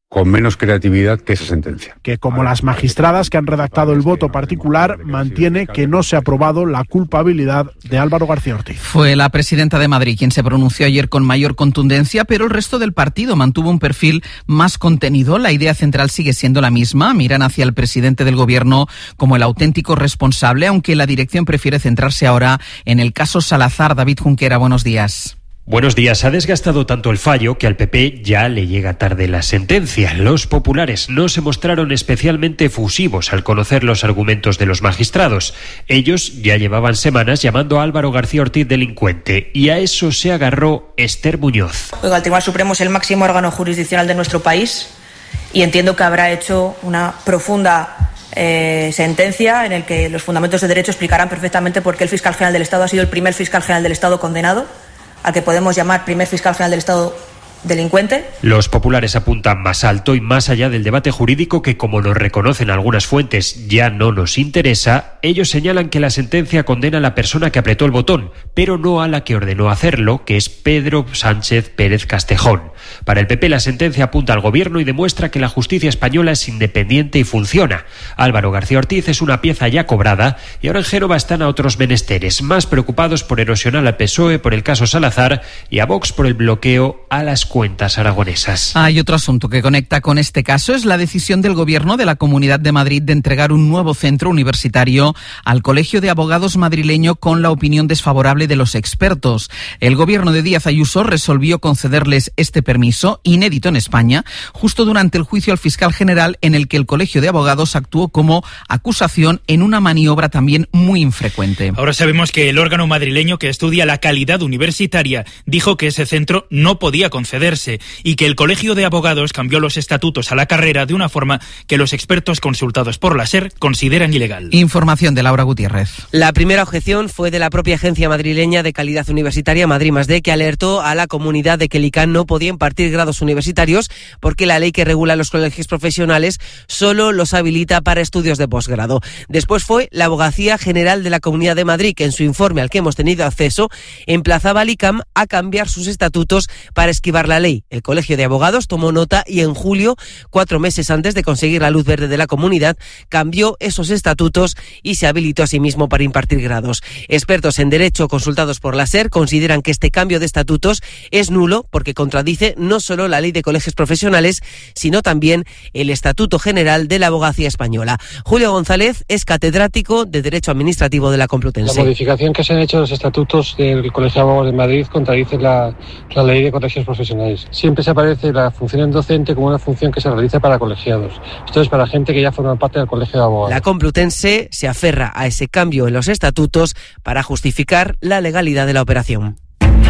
con menos creatividad que esa sentencia. Que como las magistradas que han redactado el voto particular, mantiene que no se ha probado la culpabilidad de Álvaro García Ortiz. Fue la presidenta de Madrid quien se pronunció ayer con mayor contundencia, pero el resto del partido mantuvo un perfil más contenido. La idea central sigue siendo la misma. Miran hacia el presidente del gobierno como el auténtico responsable, aunque la dirección prefiere centrarse ahora en el caso Salazar. David Junquera, buenos días. Buenos días. Ha desgastado tanto el fallo que al P P ya le llega tarde la sentencia. Los populares no se mostraron especialmente efusivos al conocer los argumentos de los magistrados. Ellos ya llevaban semanas llamando a Álvaro García Ortiz delincuente, y a eso se agarró Esther Muñoz. Oiga, el Tribunal Supremo es el máximo órgano jurisdiccional de nuestro país y entiendo que habrá hecho una profunda eh, sentencia en el que los fundamentos de derecho explicarán perfectamente por qué el fiscal general del Estado ha sido el primer fiscal general del Estado condenado, al que podemos llamar primer fiscal general del Estado delincuente. Los populares apuntan más alto y más allá del debate jurídico que, como nos reconocen algunas fuentes, ya no nos interesa. Ellos señalan que la sentencia condena a la persona que apretó el botón, pero no a la que ordenó hacerlo, que es Pedro Sánchez Pérez Castejón. Para el P P la sentencia apunta al gobierno y demuestra que la justicia española es independiente y funciona. Álvaro García Ortiz es una pieza ya cobrada y ahora en Génova están a otros menesteres, más preocupados por erosionar al P S O E por el caso Salazar y a Vox por el bloqueo a las cuentas aragonesas. Hay otro asunto que conecta con este caso, es la decisión del Gobierno de la Comunidad de Madrid de entregar un nuevo centro universitario al Colegio de Abogados madrileño con la opinión desfavorable de los expertos. El Gobierno de Díaz Ayuso resolvió concederles este permiso, inédito en España, justo durante el juicio al fiscal general en el que el Colegio de Abogados actuó como acusación en una maniobra también muy infrecuente. Ahora sabemos que el órgano madrileño que estudia la calidad universitaria dijo que ese centro no podía concederse y que el Colegio de Abogados cambió los estatutos a la carrera de una forma que los expertos consultados por la SER consideran ilegal. Información de Laura Gutiérrez. La primera objeción fue de la propia Agencia Madrileña de Calidad Universitaria, Madrid más D, que alertó a la comunidad de que el I C A N no podía impartir grados universitarios porque la ley que regula los colegios profesionales solo los habilita para estudios de posgrado. Después fue la Abogacía General de la Comunidad de Madrid, que en su informe al que hemos tenido acceso emplazaba al I C A M a cambiar sus estatutos para esquivar la ley. El Colegio de Abogados tomó nota y en julio, cuatro meses antes de conseguir la luz verde de la comunidad, cambió esos estatutos y se habilitó a sí mismo para impartir grados. Expertos en derecho consultados por la SER consideran que este cambio de estatutos es nulo porque contradice no solo la ley de colegios profesionales, sino también el Estatuto General de la Abogacía Española. Julio González es catedrático de Derecho Administrativo de la Complutense. La modificación que se han hecho de los estatutos del Colegio de Abogados de Madrid contradice la, la ley de colegios profesionales. Siempre se aparece la función docente como una función que se realiza para colegiados. Esto es para gente que ya forma parte del Colegio de Abogados. La Complutense se aferra a ese cambio en los estatutos para justificar la legalidad de la operación.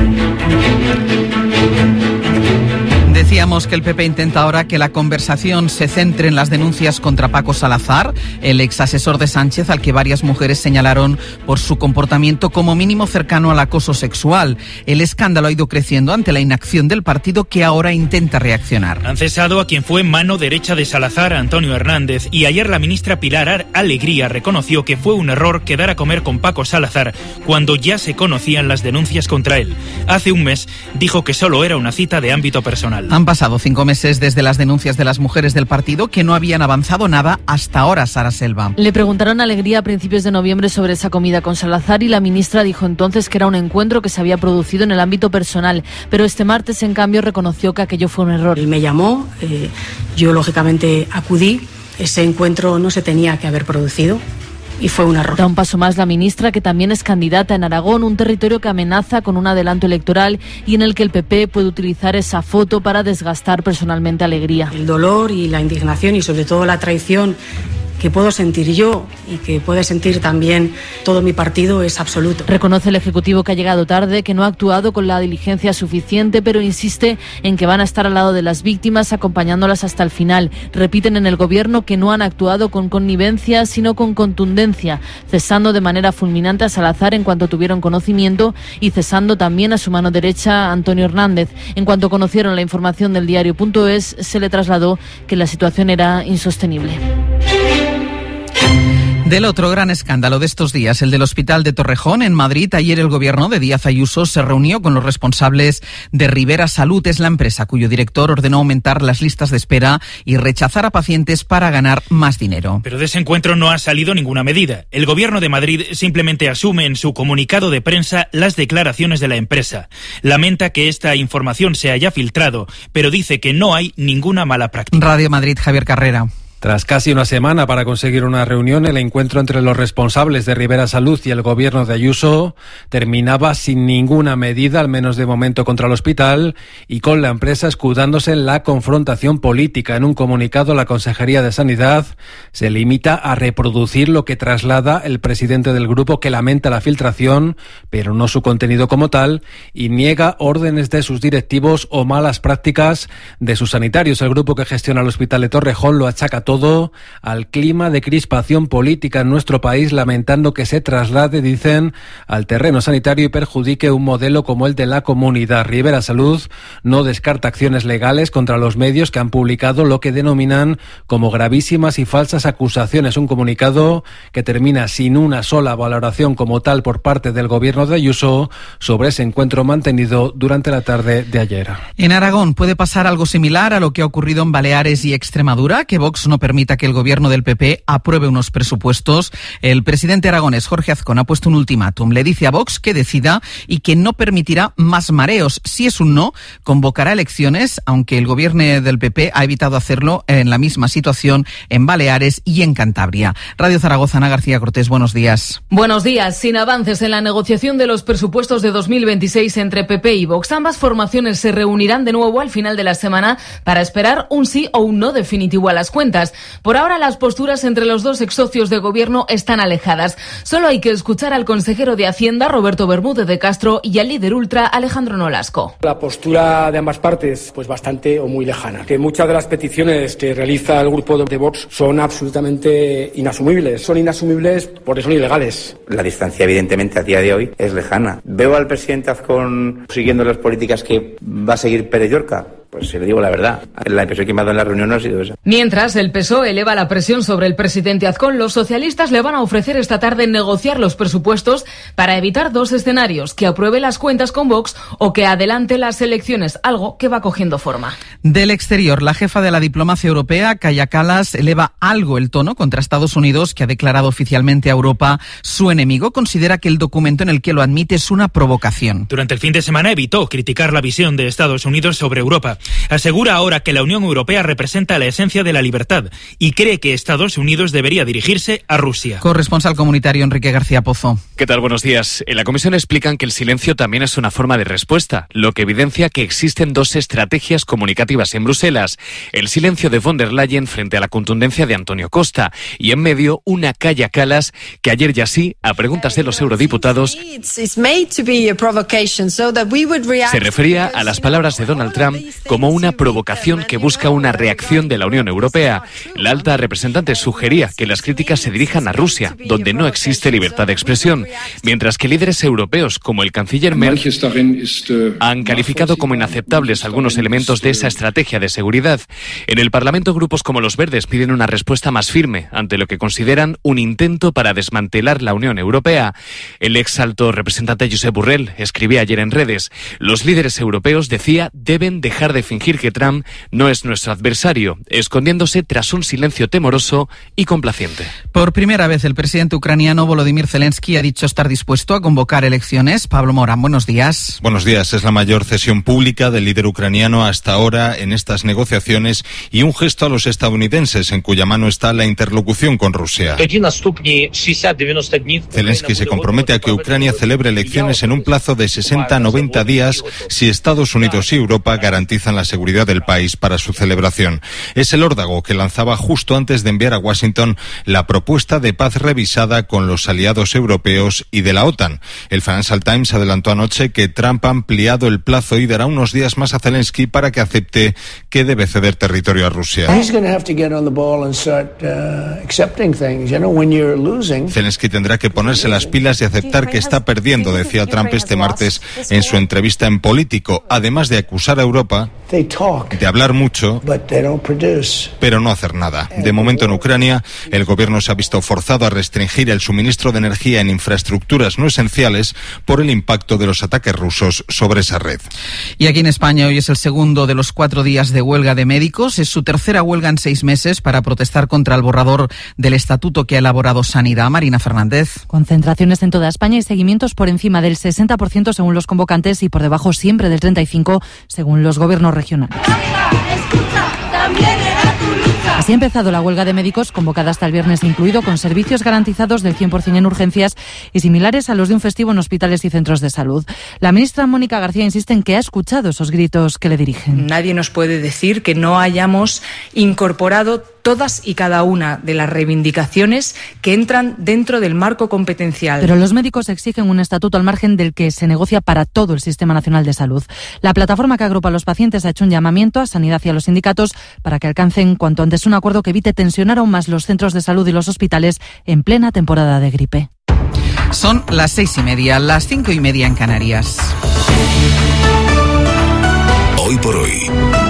Decíamos que el P P intenta ahora que la conversación se centre en las denuncias contra Paco Salazar, el ex asesor de Sánchez, al que varias mujeres señalaron por su comportamiento como mínimo cercano al acoso sexual. El escándalo ha ido creciendo ante la inacción del partido, que ahora intenta reaccionar. Han cesado a quien fue mano derecha de Salazar, Antonio Hernández, y ayer la ministra Pilar Alegría reconoció que fue un error quedar a comer con Paco Salazar cuando ya se conocían las denuncias contra él. Hace un mes dijo que solo era una cita de ámbito personal. Han pasado cinco meses desde las denuncias de las mujeres del partido, que no habían avanzado nada hasta ahora. Sara Selva. Le preguntaron a Alegría a principios de noviembre sobre esa comida con Salazar y la ministra dijo entonces que era un encuentro que se había producido en el ámbito personal, pero este martes en cambio reconoció que aquello fue un error. Él me llamó, eh, yo lógicamente acudí, ese encuentro no se tenía que haber producido. Y fue un error. Da un paso más la ministra, que también es candidata en Aragón, un territorio que amenaza con un adelanto electoral y en el que el P P puede utilizar esa foto para desgastar personalmente a Alegría. El dolor y la indignación y sobre todo la traición que puedo sentir yo y que puede sentir también todo mi partido es absoluto. Reconoce el Ejecutivo que ha llegado tarde, que no ha actuado con la diligencia suficiente, pero insiste en que van a estar al lado de las víctimas, acompañándolas hasta el final. Repiten en el Gobierno que no han actuado con connivencia, sino con contundencia, cesando de manera fulminante a Salazar en cuanto tuvieron conocimiento y cesando también a su mano derecha, Antonio Hernández. En cuanto conocieron la información del diario punto es, se le trasladó que la situación era insostenible. Del otro gran escándalo de estos días, el del Hospital de Torrejón, en Madrid, ayer el gobierno de Díaz Ayuso se reunió con los responsables de Rivera Salud. Es la empresa cuyo director ordenó aumentar las listas de espera y rechazar a pacientes para ganar más dinero. Pero de ese encuentro no ha salido ninguna medida. El gobierno de Madrid simplemente asume en su comunicado de prensa las declaraciones de la empresa. Lamenta que esta información se haya filtrado, pero dice que no hay ninguna mala práctica. Radio Madrid, Javier Carrera. Tras casi una semana para conseguir una reunión, el encuentro entre los responsables de Rivera Salud y el gobierno de Ayuso terminaba sin ninguna medida, al menos de momento, contra el hospital y con la empresa escudándose en la confrontación política. En un comunicado, la Consejería de Sanidad se limita a reproducir lo que traslada el presidente del grupo, que lamenta la filtración, pero no su contenido como tal, y niega órdenes de sus directivos o malas prácticas de sus sanitarios. El grupo que gestiona el Hospital de Torrejón lo achaca todo al clima de crispación política en nuestro país, lamentando que se traslade, dicen, al terreno sanitario y perjudique un modelo como el de la comunidad. Rivera Salud no descarta acciones legales contra los medios que han publicado lo que denominan como gravísimas y falsas acusaciones. Un comunicado que termina sin una sola valoración como tal por parte del gobierno de Ayuso sobre ese encuentro mantenido durante la tarde de ayer. En Aragón puede pasar algo similar a lo que ha ocurrido en Baleares y Extremadura, que Vox no permita que el gobierno del P P apruebe unos presupuestos. El presidente aragonés, Jorge Azcón, ha puesto un ultimátum. Le dice a Vox que decida y que no permitirá más mareos. Si es un no, convocará elecciones, aunque el gobierno del P P ha evitado hacerlo en la misma situación en Baleares y en Cantabria. Radio Zaragoza, Ana García Cortés, buenos días. Buenos días. Sin avances en la negociación de los presupuestos de dos mil veintiséis entre P P y Vox, ambas formaciones se reunirán de nuevo al final de la semana para esperar un sí o un no definitivo a las cuentas. Por ahora, las posturas entre los dos ex socios de gobierno están alejadas. Solo hay que escuchar al consejero de Hacienda, Roberto Bermúdez de Castro, y al líder ultra, Alejandro Nolasco. La postura de ambas partes, pues bastante o muy lejana. Que muchas de las peticiones que realiza el grupo de Vox son absolutamente inasumibles. Son inasumibles porque son ilegales. La distancia, evidentemente, a día de hoy es lejana. Veo al presidente Azcón siguiendo las políticas que va a seguir Pérez Llorca. Pues si le digo la verdad, la impresión que me ha dado en la reunión no ha sido esa. Mientras, el P S O E eleva la presión sobre el presidente Azcón. Los socialistas le van a ofrecer esta tarde negociar los presupuestos para evitar dos escenarios: que apruebe las cuentas con Vox o que adelante las elecciones, algo que va cogiendo forma. Del exterior, la jefa de la diplomacia europea, Kaja Kallas, eleva algo el tono contra Estados Unidos, que ha declarado oficialmente a Europa su enemigo. Considera que el documento en el que lo admite es una provocación. Durante el fin de semana evitó criticar la visión de Estados Unidos sobre Europa. Asegura ahora que la Unión Europea representa la esencia de la libertad y cree que Estados Unidos debería dirigirse a Rusia. Corresponsal comunitario Enrique García Pozo. ¿Qué tal? Buenos días. En la comisión explican que el silencio también es una forma de respuesta, lo que evidencia que existen dos estrategias comunicativas en Bruselas. El silencio de von der Leyen frente a la contundencia de Antonio Costa y en medio una Kaja Kallas que ayer ya sí, a preguntas de los eurodiputados, se refería a las palabras de Donald Trump como una provocación que busca una reacción de la Unión Europea. La alta representante sugería que las críticas se dirijan a Rusia, donde no existe libertad de expresión, mientras que líderes europeos como el canciller Merz han calificado como inaceptables algunos elementos de esa estrategia de seguridad. En el Parlamento, grupos como los Verdes piden una respuesta más firme ante lo que consideran un intento para desmantelar la Unión Europea. El ex alto representante Josep Borrell escribía ayer en redes: los líderes europeos, decía, deben dejar de fingir que Trump no es nuestro adversario, escondiéndose tras un silencio temoroso y complaciente. Por primera vez, el presidente ucraniano Volodymyr Zelensky ha dicho estar dispuesto a convocar elecciones. Pablo Morán, buenos días. Buenos días. Es la mayor cesión pública del líder ucraniano hasta ahora en estas negociaciones y un gesto a los estadounidenses, en cuya mano está la interlocución con Rusia. Zelensky se compromete a que Ucrania celebre elecciones en un plazo de sesenta a noventa días si Estados Unidos y Europa garantizan la seguridad del país para su celebración. Es el órdago que lanzaba justo antes de enviar a Washington la propuesta de paz revisada con los aliados europeos y de la OTAN. El Financial Times adelantó anoche que Trump ha ampliado el plazo y dará unos días más a Zelensky para que acepte que debe ceder territorio a Rusia. Zelensky tendrá que ponerse las pilas y aceptar que está perdiendo, decía Trump este martes en su entrevista en Político, además de acusar a Europa de hablar mucho, pero no hacer nada. De momento en Ucrania, el gobierno se ha visto forzado a restringir el suministro de energía en infraestructuras no esenciales por el impacto de los ataques rusos sobre esa red. Y aquí en España hoy es el segundo de los cuatro días de huelga de médicos. Es su tercera huelga en seis meses para protestar contra el borrador del estatuto que ha elaborado Sanidad. Marina Fernández. Concentraciones en toda España y seguimientos por encima del sesenta por ciento según los convocantes y por debajo siempre del treinta y cinco por ciento según los gobiernos regionales. Así ha empezado la huelga de médicos, convocada hasta el viernes incluido, con servicios garantizados del cien por ciento en urgencias y similares a los de un festivo en hospitales y centros de salud. La ministra Mónica García insiste en que ha escuchado esos gritos que le dirigen. Nadie nos puede decir que no hayamos incorporado todas y cada una de las reivindicaciones que entran dentro del marco competencial. Pero los médicos exigen un estatuto al margen del que se negocia para todo el Sistema Nacional de Salud. La plataforma que agrupa a los pacientes ha hecho un llamamiento a Sanidad y a los sindicatos para que alcancen cuanto antes un acuerdo que evite tensionar aún más los centros de salud y los hospitales en plena temporada de gripe. Son las seis y media, las cinco y media en Canarias. Hoy por hoy,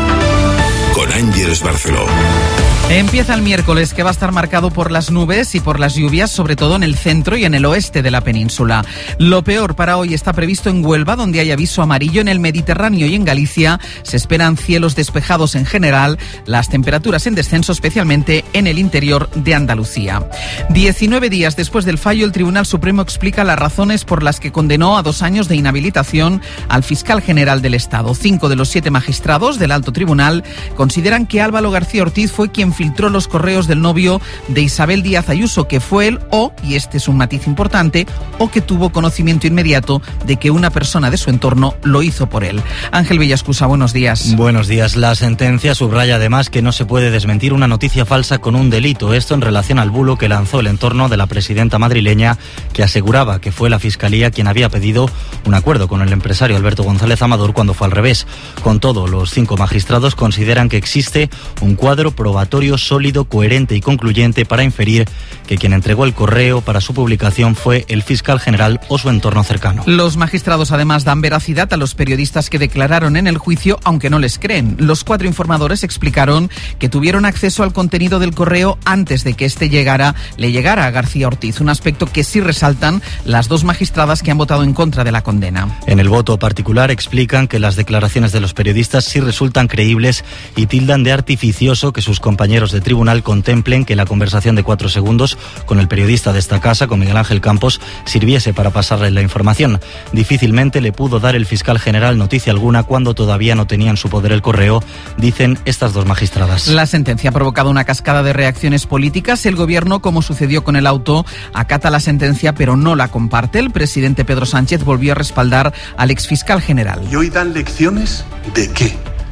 con Ángeles Barceló. Empieza el miércoles, que va a estar marcado por las nubes y por las lluvias, sobre todo en el centro y en el oeste de la península. Lo peor para hoy está previsto en Huelva, donde hay aviso amarillo. En el Mediterráneo y en Galicia se esperan cielos despejados en general, las temperaturas en descenso, especialmente en el interior de Andalucía. diecinueve días después del fallo, el Tribunal Supremo explica las razones por las que condenó a dos años de inhabilitación al fiscal general del Estado. Cinco de los siete magistrados del Alto Tribunal consideran que Álvaro García Ortiz fue quien filtró los correos del novio de Isabel Díaz Ayuso, que fue él o, y este es un matiz importante, o que tuvo conocimiento inmediato de que una persona de su entorno lo hizo por él. Ángel Villascusa, buenos días. Buenos días. La sentencia subraya además que no se puede desmentir una noticia falsa con un delito. Esto en relación al bulo que lanzó el entorno de la presidenta madrileña, que aseguraba que fue la Fiscalía quien había pedido un acuerdo con el empresario Alberto González Amador cuando fue al revés. Con todo, los cinco magistrados consideran que existe un cuadro probatorio sólido, coherente y concluyente para inferir que quien entregó el correo para su publicación fue el fiscal general o su entorno cercano. Los magistrados además dan veracidad a los periodistas que declararon en el juicio, aunque no les creen. Los cuatro informadores explicaron que tuvieron acceso al contenido del correo antes de que este llegara, le llegara a García Ortiz, un aspecto que sí resaltan las dos magistradas que han votado en contra de la condena. En el voto particular explican que las declaraciones de los periodistas sí resultan creíbles y tildan de artificioso que sus compañeros de tribunal contemplen que la conversación de cuatro segundos con el periodista de esta casa, con Miguel Ángel Campos, sirviese para pasarle la información. Difícilmente le pudo dar el fiscal general noticia alguna cuando todavía no tenía en su poder el correo, dicen estas dos magistradas. La sentencia ha provocado una cascada de reacciones políticas. El gobierno, como sucedió con el auto, acata la sentencia pero no la comparte. El presidente Pedro Sánchez volvió a respaldar al exfiscal general. ¿Y hoy dan lecciones de qué?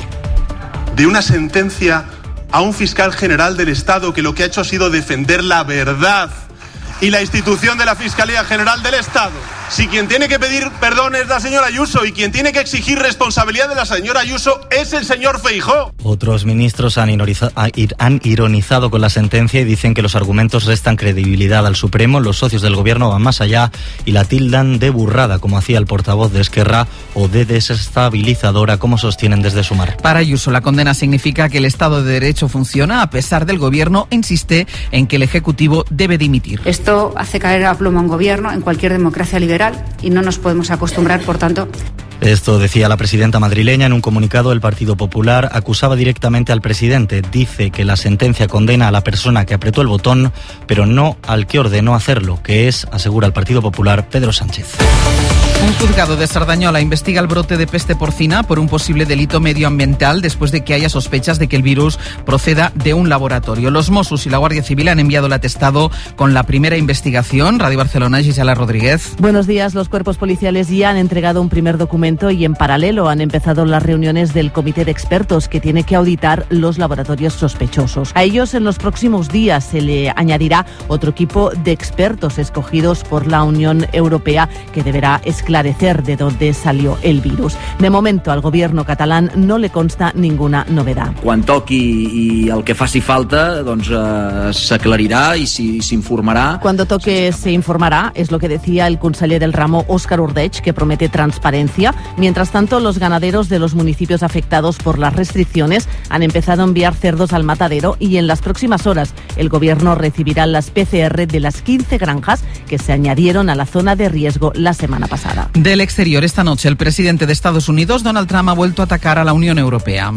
¿De una sentencia a un fiscal general del Estado que lo que ha hecho ha sido defender la verdad y la institución de la Fiscalía General del Estado? Si quien tiene que pedir perdón es la señora Ayuso y quien tiene que exigir responsabilidad de la señora Ayuso es el señor Feijóo. Otros ministros han, ironiza, han ironizado con la sentencia y dicen que los argumentos restan credibilidad al Supremo. Los socios del gobierno van más allá y la tildan de burrada, como hacía el portavoz de Esquerra, o de desestabilizadora, como sostienen desde Sumar. Para Ayuso, la condena significa que el Estado de Derecho funciona a pesar del gobierno e insiste en que el Ejecutivo debe dimitir. Esto hace caer a plomo a un gobierno en cualquier democracia liberal y no nos podemos acostumbrar, por tanto. Esto decía la presidenta madrileña en un comunicado. El Partido Popular acusaba directamente al presidente. Dice que la sentencia condena a la persona que apretó el botón, pero no al que ordenó hacerlo, que es, asegura el Partido Popular, Pedro Sánchez. Un juzgado de Sardañola investiga el brote de peste porcina por un posible delito medioambiental después de que haya sospechas de que el virus proceda de un laboratorio. Los Mossos y la Guardia Civil han enviado el atestado con la primera investigación. Radio Barcelona, Gisela Rodríguez. Buenos días. Los cuerpos policiales ya han entregado un primer documento y en paralelo han empezado las reuniones del comité de expertos que tiene que auditar los laboratorios sospechosos. A ellos en los próximos días se le añadirá otro equipo de expertos escogidos por la Unión Europea que deberá esclarecer de dónde salió el virus. De momento al gobierno catalán no le consta ninguna novedad. Quan toqui i el que faci falta, doncs eh, s'aclarirà i s'informarà. Cuando toque se informará, es lo que decía el conseller del ramo Òscar Ordeig, que promete transparencia. Galicia. Mientras tanto, los ganaderos de los municipios afectados por las restricciones han empezado a enviar cerdos al matadero y en las próximas horas el Gobierno recibirá las P C R de las quince granjas que se añadieron a la zona de riesgo la semana pasada. Del exterior, esta noche el presidente de Estados Unidos, Donald Trump, ha vuelto a atacar a la Unión Europea.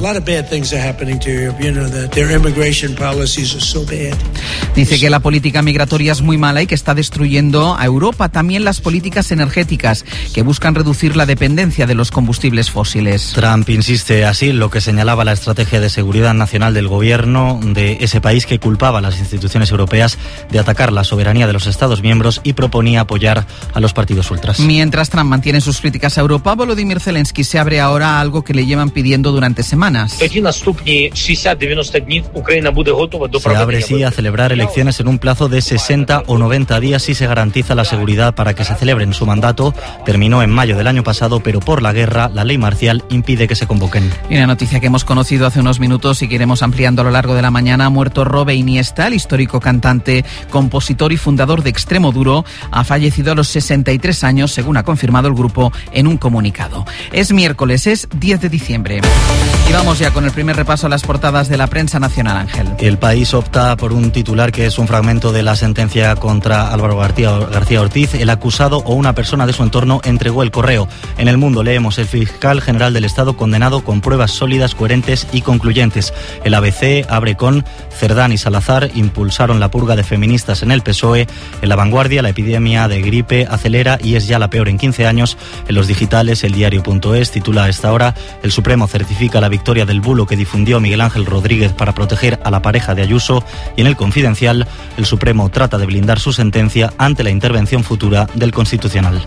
Dice que la política migratoria es muy mala y que está destruyendo a Europa. También las políticas energéticas que buscan reducir la dependencia de los combustibles fósiles. Trump insiste así en lo que señalaba la estrategia de seguridad nacional del gobierno de ese país, que culpaba a las instituciones europeas de atacar la soberanía de los Estados miembros y proponía apoyar a los partidos ultras. Mientras Trump mantiene sus críticas a Europa, Volodymyr Zelensky se abre ahora a algo que le llevan pidiendo durante semanas. Se abre sí a celebrar elecciones en un plazo de sesenta o noventa días si se garantiza la seguridad para que se celebren. Su mandato terminó en mayo del año pasado, pero por la guerra la ley marcial impide que se convoquen. Y una noticia que hemos conocido hace unos minutos y que iremos ampliando a lo largo de la mañana: ha muerto Robe Iniesta, el histórico cantante, compositor y fundador de Extremoduro. Ha fallecido a los sesenta y tres años, según ha confirmado el grupo en un comunicado. Es miércoles, es diez de diciembre. Y vamos ya con el primer repaso a las portadas de la prensa nacional, Ángel. El País opta por un titular que es un fragmento de la sentencia contra Álvaro García, García Ortiz. El acusado o una persona de su entorno entregó el correo. En El Mundo leemos: el fiscal general del Estado condenado con pruebas sólidas, coherentes y concluyentes. El A B C abre con: Cerdán y Salazar impulsaron la purga de feministas en el P S O E. En La Vanguardia: la epidemia de gripe acelera y es ya la peor en quince años. En los digitales, El Diario.es titula a esta hora: el Supremo certifica la victoria del bulo que difundió Miguel Ángel Rodríguez para proteger a la pareja de Ayuso. Y en El Confidencial: el Supremo trata de blindar su sentencia ante la intervención futura del Constitucional.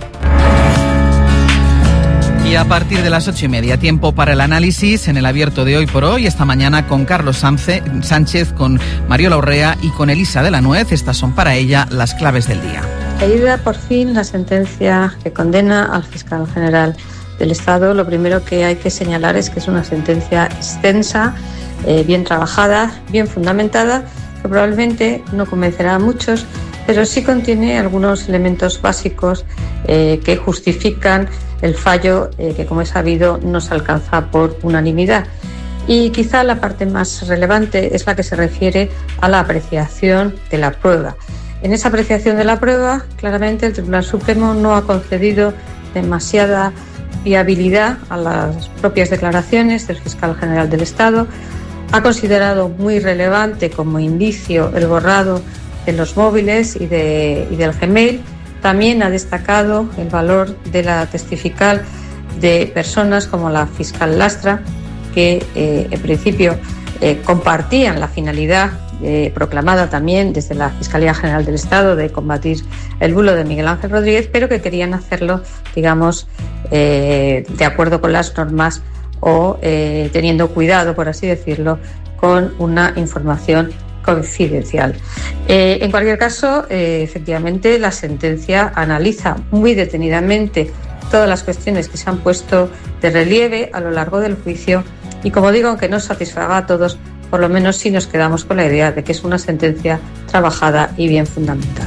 Y a partir de las ocho y media, tiempo para el análisis en el abierto de Hoy por Hoy, esta mañana con Carlos Sánchez, con Mariola Urrea y con Elisa de la Nuez. Estas son para ella las claves del día. Leída por fin la sentencia que condena al fiscal general del Estado, lo primero que hay que señalar es que es una sentencia extensa, eh, bien trabajada, bien fundamentada, que probablemente no convencerá a muchos, pero sí contiene algunos elementos básicos eh, que justifican el fallo eh, que, como he sabido, no se alcanza por unanimidad. Y quizá la parte más relevante es la que se refiere a la apreciación de la prueba. En esa apreciación de la prueba, claramente el Tribunal Supremo no ha concedido demasiada viabilidad a las propias declaraciones del fiscal general del Estado. Ha considerado muy relevante como indicio el borrado de los móviles y, de, y del Gmail. También ha destacado el valor de la testifical de personas como la fiscal Lastra, que eh, en principio eh, compartían la finalidad eh, proclamada también desde la Fiscalía General del Estado de combatir el bulo de Miguel Ángel Rodríguez, pero que querían hacerlo, digamos, eh, de acuerdo con las normas o eh, teniendo cuidado, por así decirlo, con una información confidencial. Eh, en cualquier caso, eh, efectivamente, la sentencia analiza muy detenidamente todas las cuestiones que se han puesto de relieve a lo largo del juicio y, como digo, aunque no satisfaga a todos, por lo menos sí nos quedamos con la idea de que es una sentencia trabajada y bien fundamentada.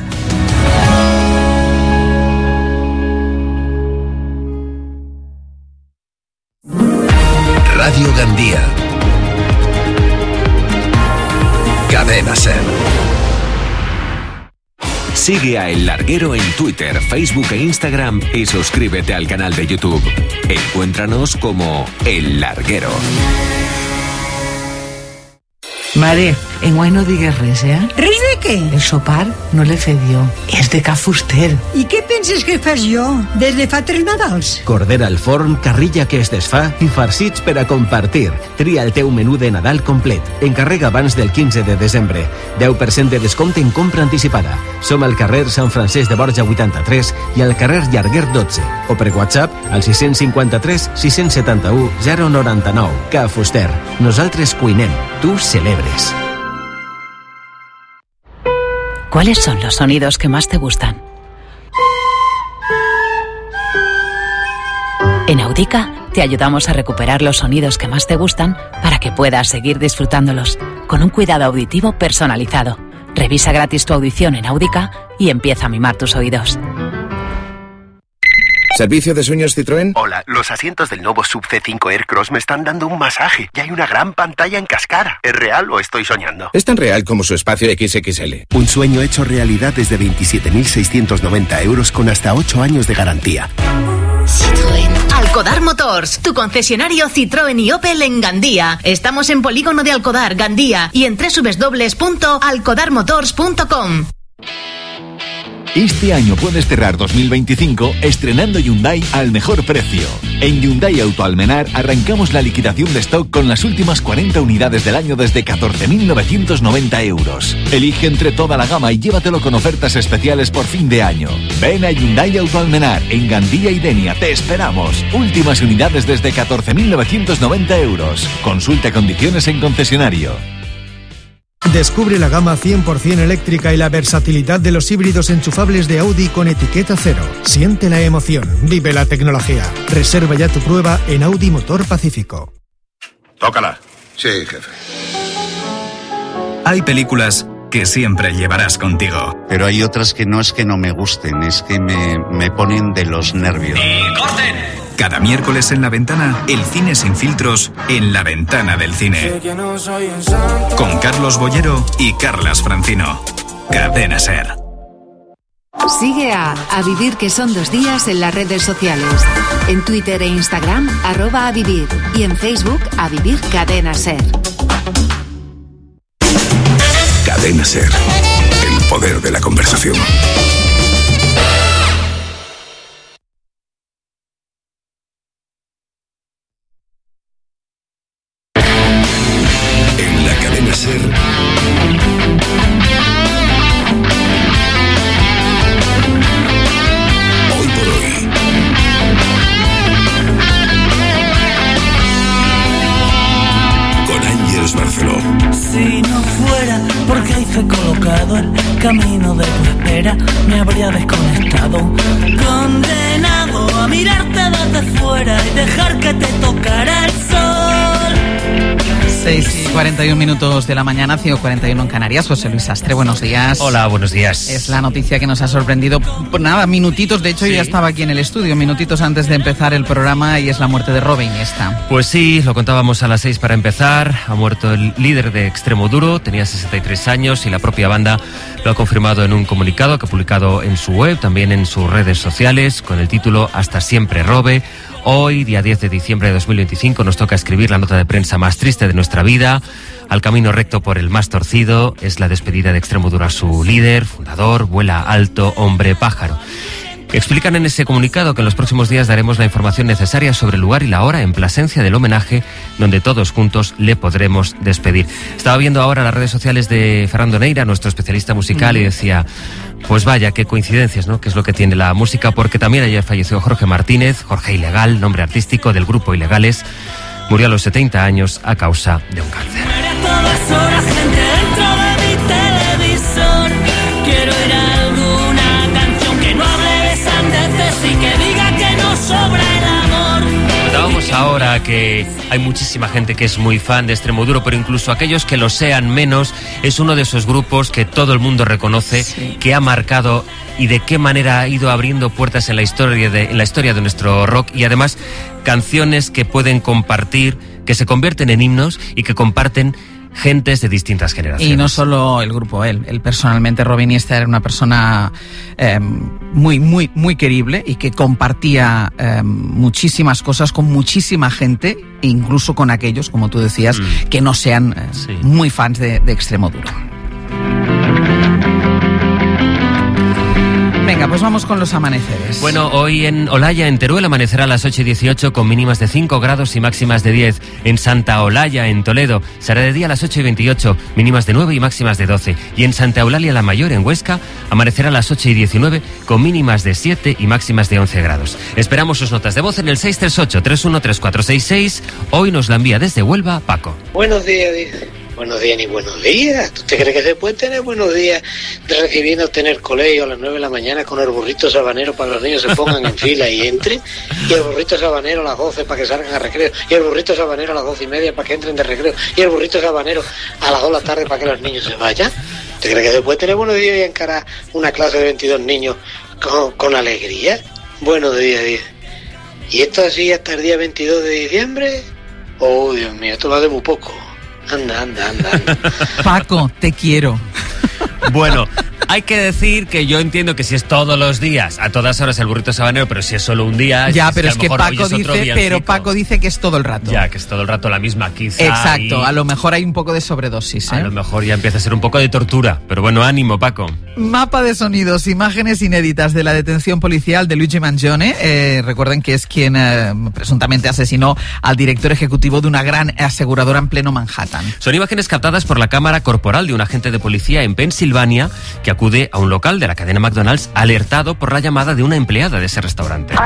Radio Gandía. Cadena Ser. Sigue a El Larguero en Twitter, Facebook e Instagram y suscríbete al canal de YouTube. Encuéntranos como El Larguero. Mare, enguany no digues res, eh? Res de què? El sopar no l'he fet jo, és de Ca Fuster. I què penses que fas jo des de fa tres Nadals? Cordera al forn, carrilla que es desfà i farcits per a compartir. Tria el teu menú de Nadal complet. Encarrega abans del quinze de desembre. deu per cent de descompte en compra anticipada. Som al carrer Sant Francesc de Borja vuitanta-tres i al carrer Llarguer dotze. O per WhatsApp al sis cinquanta-tres sis setanta-u zero noranta-nou. Ca Fuster. Nosaltres cuinem. Tu celebres. ¿Cuáles son los sonidos que más te gustan? En Audica te ayudamos a recuperar los sonidos que más te gustan para que puedas seguir disfrutándolos con un cuidado auditivo personalizado. Revisa gratis tu audición en Audica y empieza a mimar tus oídos. ¿Servicio de sueños Citroën? Hola, los asientos del nuevo Sub C cinco Aircross me están dando un masaje y hay una gran pantalla en cascada. ¿Es real o estoy soñando? Es tan real como su espacio equis equis ele. Un sueño hecho realidad desde veintisiete mil seiscientos noventa euros con hasta ocho años de garantía. Citroën. Alcodar Motors, tu concesionario Citroën y Opel en Gandía. Estamos en Polígono de Alcodar, Gandía, y en doble u doble u doble u punto alcodar motors punto com. Este año puedes cerrar dos mil veinticinco estrenando Hyundai al mejor precio. En Hyundai Auto Almenar arrancamos la liquidación de stock con las últimas cuarenta unidades del año desde catorce mil novecientos noventa euros. Elige entre toda la gama y llévatelo con ofertas especiales por fin de año. Ven a Hyundai Auto Almenar en Gandía y Denia. Te esperamos. Últimas unidades desde catorce mil novecientos noventa euros. Consulta condiciones en concesionario. Descubre la gama cien por ciento eléctrica y la versatilidad de los híbridos enchufables de Audi con etiqueta cero. Siente la emoción, vive la tecnología. Reserva ya tu prueba en Audi Motor Pacífico. Tócala. Sí, jefe. Hay películas que siempre llevarás contigo. Pero hay otras que no es que no me gusten, es que me, me ponen de los nervios. ¡Y corten! Cada miércoles en La Ventana, el cine sin filtros en La Ventana del Cine. Con Carlos Bollero y Carlas Francino. Cadena SER. Sigue a A Vivir que son dos días en las redes sociales. En Twitter e Instagram, arroba a vivir. Y en Facebook, A Vivir Cadena SER. Cadena SER. El poder de la conversación. En la Cadena SER. Hoy por hoy. Con Ángeles Barceló. Si no fuera porque hice colocado el camino de tu espera, me habría desconectado. Condenado a mirarte desde fuera y dejar que te tocara el sol. seis y cuarenta y un minutos de la mañana, cinco y cuarenta y uno en Canarias. José Luis Sastre, buenos días. Hola, buenos días. Es la noticia que nos ha sorprendido. Pues nada, minutitos, de hecho sí. Yo ya estaba aquí en el estudio, minutitos antes de empezar el programa, y es la muerte de Robe Iniesta. Pues sí, lo contábamos a las seis para empezar. Ha muerto el líder de Extremoduro, tenía sesenta y tres años y la propia banda lo ha confirmado en un comunicado que ha publicado en su web, también en sus redes sociales, con el título Hasta siempre Robe. Hoy, día diez de diciembre de dos mil veinticinco, nos toca escribir la nota de prensa más triste de nuestra vida. Al camino recto por el más torcido es la despedida de Extremoduro a su líder, fundador, vuela alto, hombre pájaro. Explican en ese comunicado que en los próximos días daremos la información necesaria sobre el lugar y la hora en Plasencia del homenaje, donde todos juntos le podremos despedir. Estaba viendo ahora las redes sociales de Fernando Neira, nuestro especialista musical, mm. y decía, pues vaya, qué coincidencias, ¿no? Que es lo que tiene la música, porque también ayer falleció Jorge Martínez, Jorge Ilegal, nombre artístico del grupo Ilegales. Murió a los setenta años a causa de un cáncer. Quiero ir a alguna canción que no hable de sandeces y que diga que no sobra el amor. Contábamos ahora que hay muchísima gente que es muy fan de Extremoduro, pero incluso aquellos que lo sean menos, es uno de esos grupos que todo el mundo reconoce, sí. que ha marcado y de qué manera ha ido abriendo puertas en la historia de, en la historia de nuestro rock, y además canciones que pueden compartir, que se convierten en himnos y que comparten gentes de distintas generaciones. Y no solo el grupo, él, él personalmente, Robe Iniesta, era una persona eh, muy, muy, muy querible y que compartía eh, muchísimas cosas con muchísima gente, incluso con aquellos, como tú decías, mm. que no sean eh, sí. muy fans de, de Extremoduro. Venga, pues vamos con los amaneceres. Bueno, hoy en Olaya, en Teruel, amanecerá a las ocho y dieciocho con mínimas de cinco grados y máximas de diez. En Santa Olaya, en Toledo, será de día a las ocho y veintiocho, mínimas de nueve y máximas de doce. Y en Santa Eulalia la Mayor, en Huesca, amanecerá a las ocho y diecinueve con mínimas de siete y máximas de once grados. Esperamos sus notas de voz en el seis tres ocho, tres uno tres cuatro seis seis. Hoy nos la envía desde Huelva, Paco. Buenos días, dice. Buenos días ni buenos días. ¿Tú te crees que se puede tener buenos días de recibiendo tener colegio a las nueve de la mañana con el burrito sabanero para que los niños se pongan en fila y entren? Y el burrito sabanero a las doce para que salgan a recreo. Y el burrito sabanero a las doce y media para que entren de recreo. Y el burrito sabanero a las dos de la tarde para que los niños se vayan. ¿Te crees que se puede tener buenos días y encarar una clase de veintidós niños con, con alegría? Buenos días, días. ¿Y esto así hasta el día veintidós de diciembre? Oh, Dios mío, esto va de muy poco. Anda, anda, anda, anda. Paco, te quiero. Bueno, hay que decir que yo entiendo que si es todos los días, a todas horas el burrito sabanero, pero si es solo un día... Ya, es pero que es que Paco dice, pero Paco dice que es todo el rato. Ya, que es todo el rato la misma, quizá. Exacto, y... a lo mejor hay un poco de sobredosis, ¿eh? A lo mejor ya empieza a ser un poco de tortura, pero bueno, ánimo, Paco. Mapa de sonidos, imágenes inéditas de la detención policial de Luigi Mangione. Eh, recuerden que es quien eh, presuntamente asesinó al director ejecutivo de una gran aseguradora en pleno Manhattan. Son imágenes captadas por la cámara corporal de un agente de policía en Pensilvania que acude a un local de la cadena McDonald's alertado por la llamada de una empleada de ese restaurante.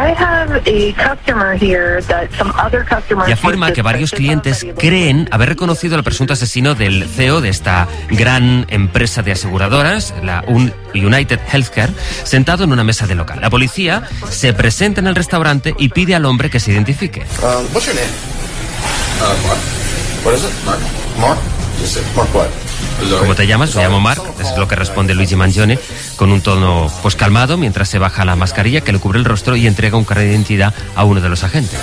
Y afirma que varios clientes creen haber reconocido al presunto asesino del C E O de esta gran empresa de aseguradoras, la United Healthcare, sentado en una mesa de local. La policía se presenta en el restaurante y pide al hombre que se identifique. Um, what's your name? Uh, Mark. What is it? Mark. Mark. Yes, Mark what? ¿Cómo te llamas? Me llamo Mark, es lo que responde Luigi Mangione con un tono pues calmado mientras se baja la mascarilla que le cubre el rostro y entrega un carnet de identidad a uno de los agentes.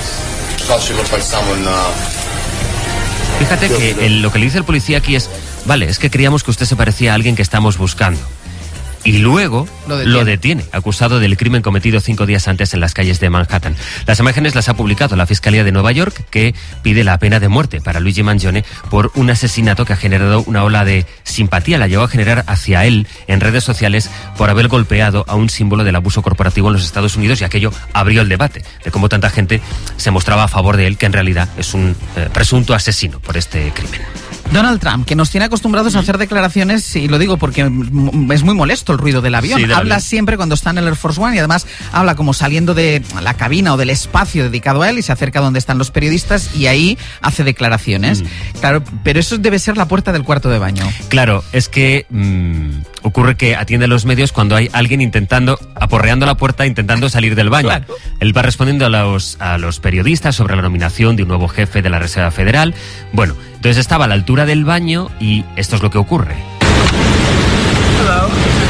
Fíjate que el, lo que le dice el policía aquí es, vale, es que creíamos que usted se parecía a alguien que estamos buscando. Y luego lo detiene. lo detiene, acusado del crimen cometido cinco días antes en las calles de Manhattan. Las imágenes las ha publicado la Fiscalía de Nueva York, que pide la pena de muerte para Luigi Mangione por un asesinato que ha generado una ola de simpatía. La llevó a generar hacia él en redes sociales por haber golpeado a un símbolo del abuso corporativo en los Estados Unidos, y aquello abrió el debate de cómo tanta gente se mostraba a favor de él, que en realidad es un eh, presunto asesino por este crimen. Donald Trump, que nos tiene acostumbrados a hacer declaraciones, y lo digo porque es muy molesto el ruido del avión. Sí, habla siempre cuando está en el Air Force One y además habla como saliendo de la cabina o del espacio dedicado a él y se acerca donde están los periodistas y ahí hace declaraciones. Mm. Claro, pero eso debe ser la puerta del cuarto de baño. Claro, es que mmm, ocurre que atiende a los medios cuando hay alguien intentando, aporreando la puerta, intentando salir del baño. Claro. Él va respondiendo a los, a los periodistas sobre la nominación de un nuevo jefe de la Reserva Federal. Bueno, entonces estaba a la altura del baño y esto es lo que ocurre. Hello.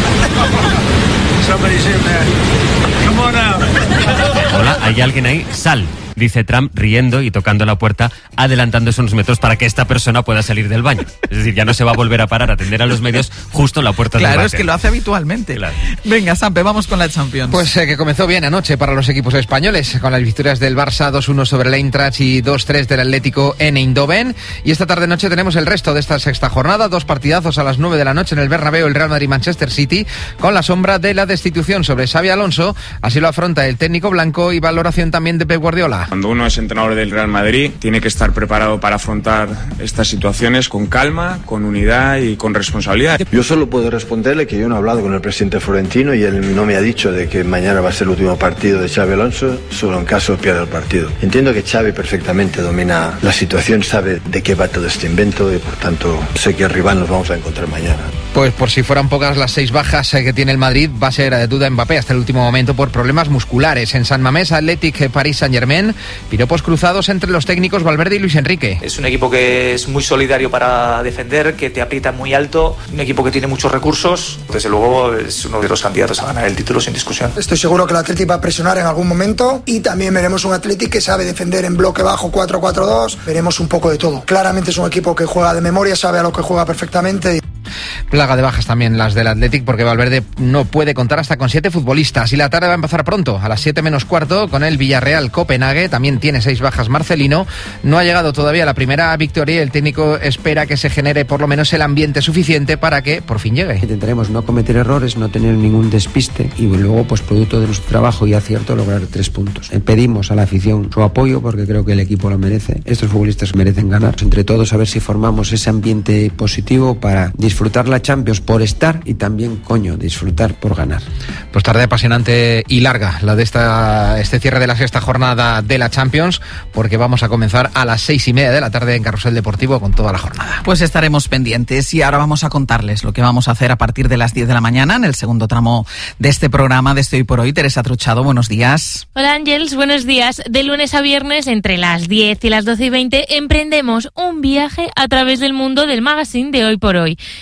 Somebody's in there. Come on out. Hola, ¿hay alguien ahí? Sal, dice Trump riendo y tocando la puerta, adelantándose unos metros para que esta persona pueda salir del baño. Es decir, ya no se va a volver a parar a atender a los medios justo en la puerta claro, del váter. Claro, es que lo hace habitualmente. Claro. Venga, Sampe, vamos con la Champions. Pues eh, que comenzó bien anoche para los equipos españoles, con las victorias del Barça dos uno sobre el Eintracht y dos tres del Atlético en Eindhoven. Y esta tarde-noche tenemos el resto de esta sexta jornada, dos partidazos a las nueve de la noche en el Bernabéu, el Real Madrid-Manchester City, con la sombra de la destitución sobre Xabi Alonso. Así lo afronta el técnico blanco y valoración también de Pep Guardiola. Cuando uno es entrenador del Real Madrid tiene que estar preparado para afrontar estas situaciones con calma, con unidad y con responsabilidad. Yo solo puedo responderle que yo no he hablado con el presidente Florentino y él no me ha dicho de que mañana va a ser el último partido de Xabi Alonso, solo en caso pierda el partido. Entiendo que Xavi perfectamente domina la situación, sabe de qué va todo este invento y por tanto sé que arriba nos vamos a encontrar mañana. Pues por si fueran pocas las seis bajas que tiene el Madrid, va a ser de duda Mbappé hasta el último momento por problemas musculares. En San Mamés, Athletic, París Saint-Germain, piropos cruzados entre los técnicos Valverde y Luis Enrique. Es un equipo que es muy solidario para defender, que te aprieta muy alto, un equipo que tiene muchos recursos. Desde luego es uno de los candidatos a ganar el título sin discusión. Estoy seguro que el Athletic va a presionar en algún momento y también veremos un Athletic que sabe defender en bloque bajo cuatro cuatro dos. Veremos un poco de todo. Claramente es un equipo que juega de memoria, sabe a lo que juega perfectamente. Plaga de bajas también las del Athletic porque Valverde no puede contar hasta con siete futbolistas y la tarde va a empezar pronto, a las siete menos cuarto, con el Villarreal Copenhague. También tiene seis bajas Marcelino. No ha llegado todavía la primera victoria y el técnico espera que se genere por lo menos el ambiente suficiente para que por fin llegue. Intentaremos no cometer errores, no tener ningún despiste y luego, pues producto de nuestro trabajo y acierto, lograr tres puntos. Pedimos a la afición su apoyo porque creo que el equipo lo merece. Estos futbolistas merecen ganar. Entre todos a ver si formamos ese ambiente positivo para disfrutar la Champions por estar y también, coño, disfrutar por ganar. Pues tarde apasionante y larga la de esta este cierre de la sexta jornada de la Champions, porque vamos a comenzar a las seis y media de la tarde en Carrusel Deportivo con toda la jornada. Pues estaremos pendientes y ahora vamos a contarles lo que vamos a hacer a partir de las diez de la mañana en el segundo tramo de este programa de Este Hoy por Hoy. Teresa Truchado, buenos días. Hola Ángels, buenos días. De lunes a viernes entre las diez y las doce y veinte emprendemos un viaje a través del mundo del magazine de Hoy por Hoy. Y esta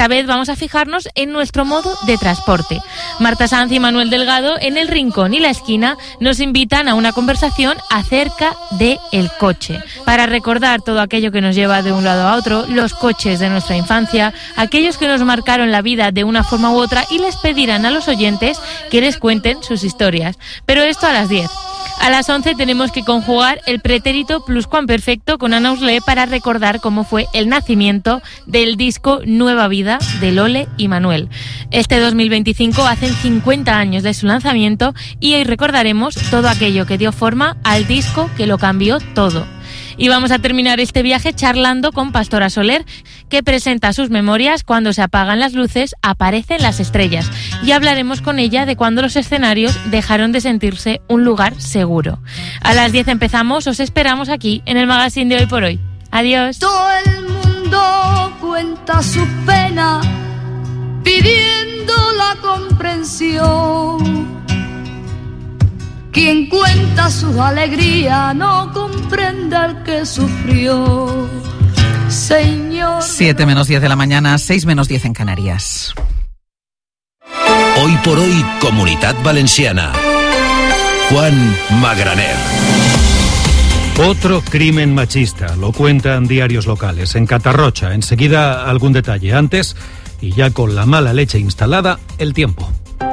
Esta vez vamos a fijarnos en nuestro modo de transporte. Marta Sanz y Manuel Delgado en El Rincón y la Esquina nos invitan a una conversación acerca de el coche, para recordar todo aquello que nos lleva de un lado a otro, los coches de nuestra infancia, aquellos que nos marcaron la vida de una forma u otra, y les pedirán a los oyentes que les cuenten sus historias. Pero esto a las diez. A las once tenemos que conjugar el pretérito pluscuamperfecto con Ana Uslé para recordar cómo fue el nacimiento del disco Nueva Vida de Lole y Manuel. Este dos mil veinticinco hacen cincuenta años de su lanzamiento y hoy recordaremos todo aquello que dio forma al disco que lo cambió todo. Y vamos a terminar este viaje charlando con Pastora Soler, que presenta sus memorias Cuando se apagan las luces, aparecen las estrellas. Y hablaremos con ella de cuando los escenarios dejaron de sentirse un lugar seguro. A las diez empezamos, os esperamos aquí en el magazine de Hoy por Hoy. Adiós. Todo el mundo cuenta su pena, pidiendo la comprensión. Quien cuenta su alegría no comprende al que sufrió. Señor. siete menos diez de la mañana, seis menos diez en Canarias. Hoy por Hoy, Comunidad Valenciana. Juan Magraner. Otro crimen machista, lo cuentan diarios locales. En Catarrocha, enseguida algún detalle. Antes, y ya con la mala leche instalada, el tiempo.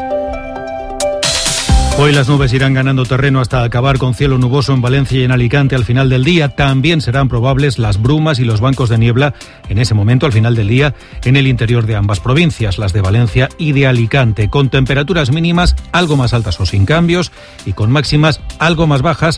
Hoy las nubes irán ganando terreno hasta acabar con cielo nuboso en Valencia y en Alicante al final del día. También serán probables las brumas y los bancos de niebla en ese momento, al final del día, en el interior de ambas provincias, las de Valencia y de Alicante, con temperaturas mínimas algo más altas o sin cambios y con máximas algo más bajas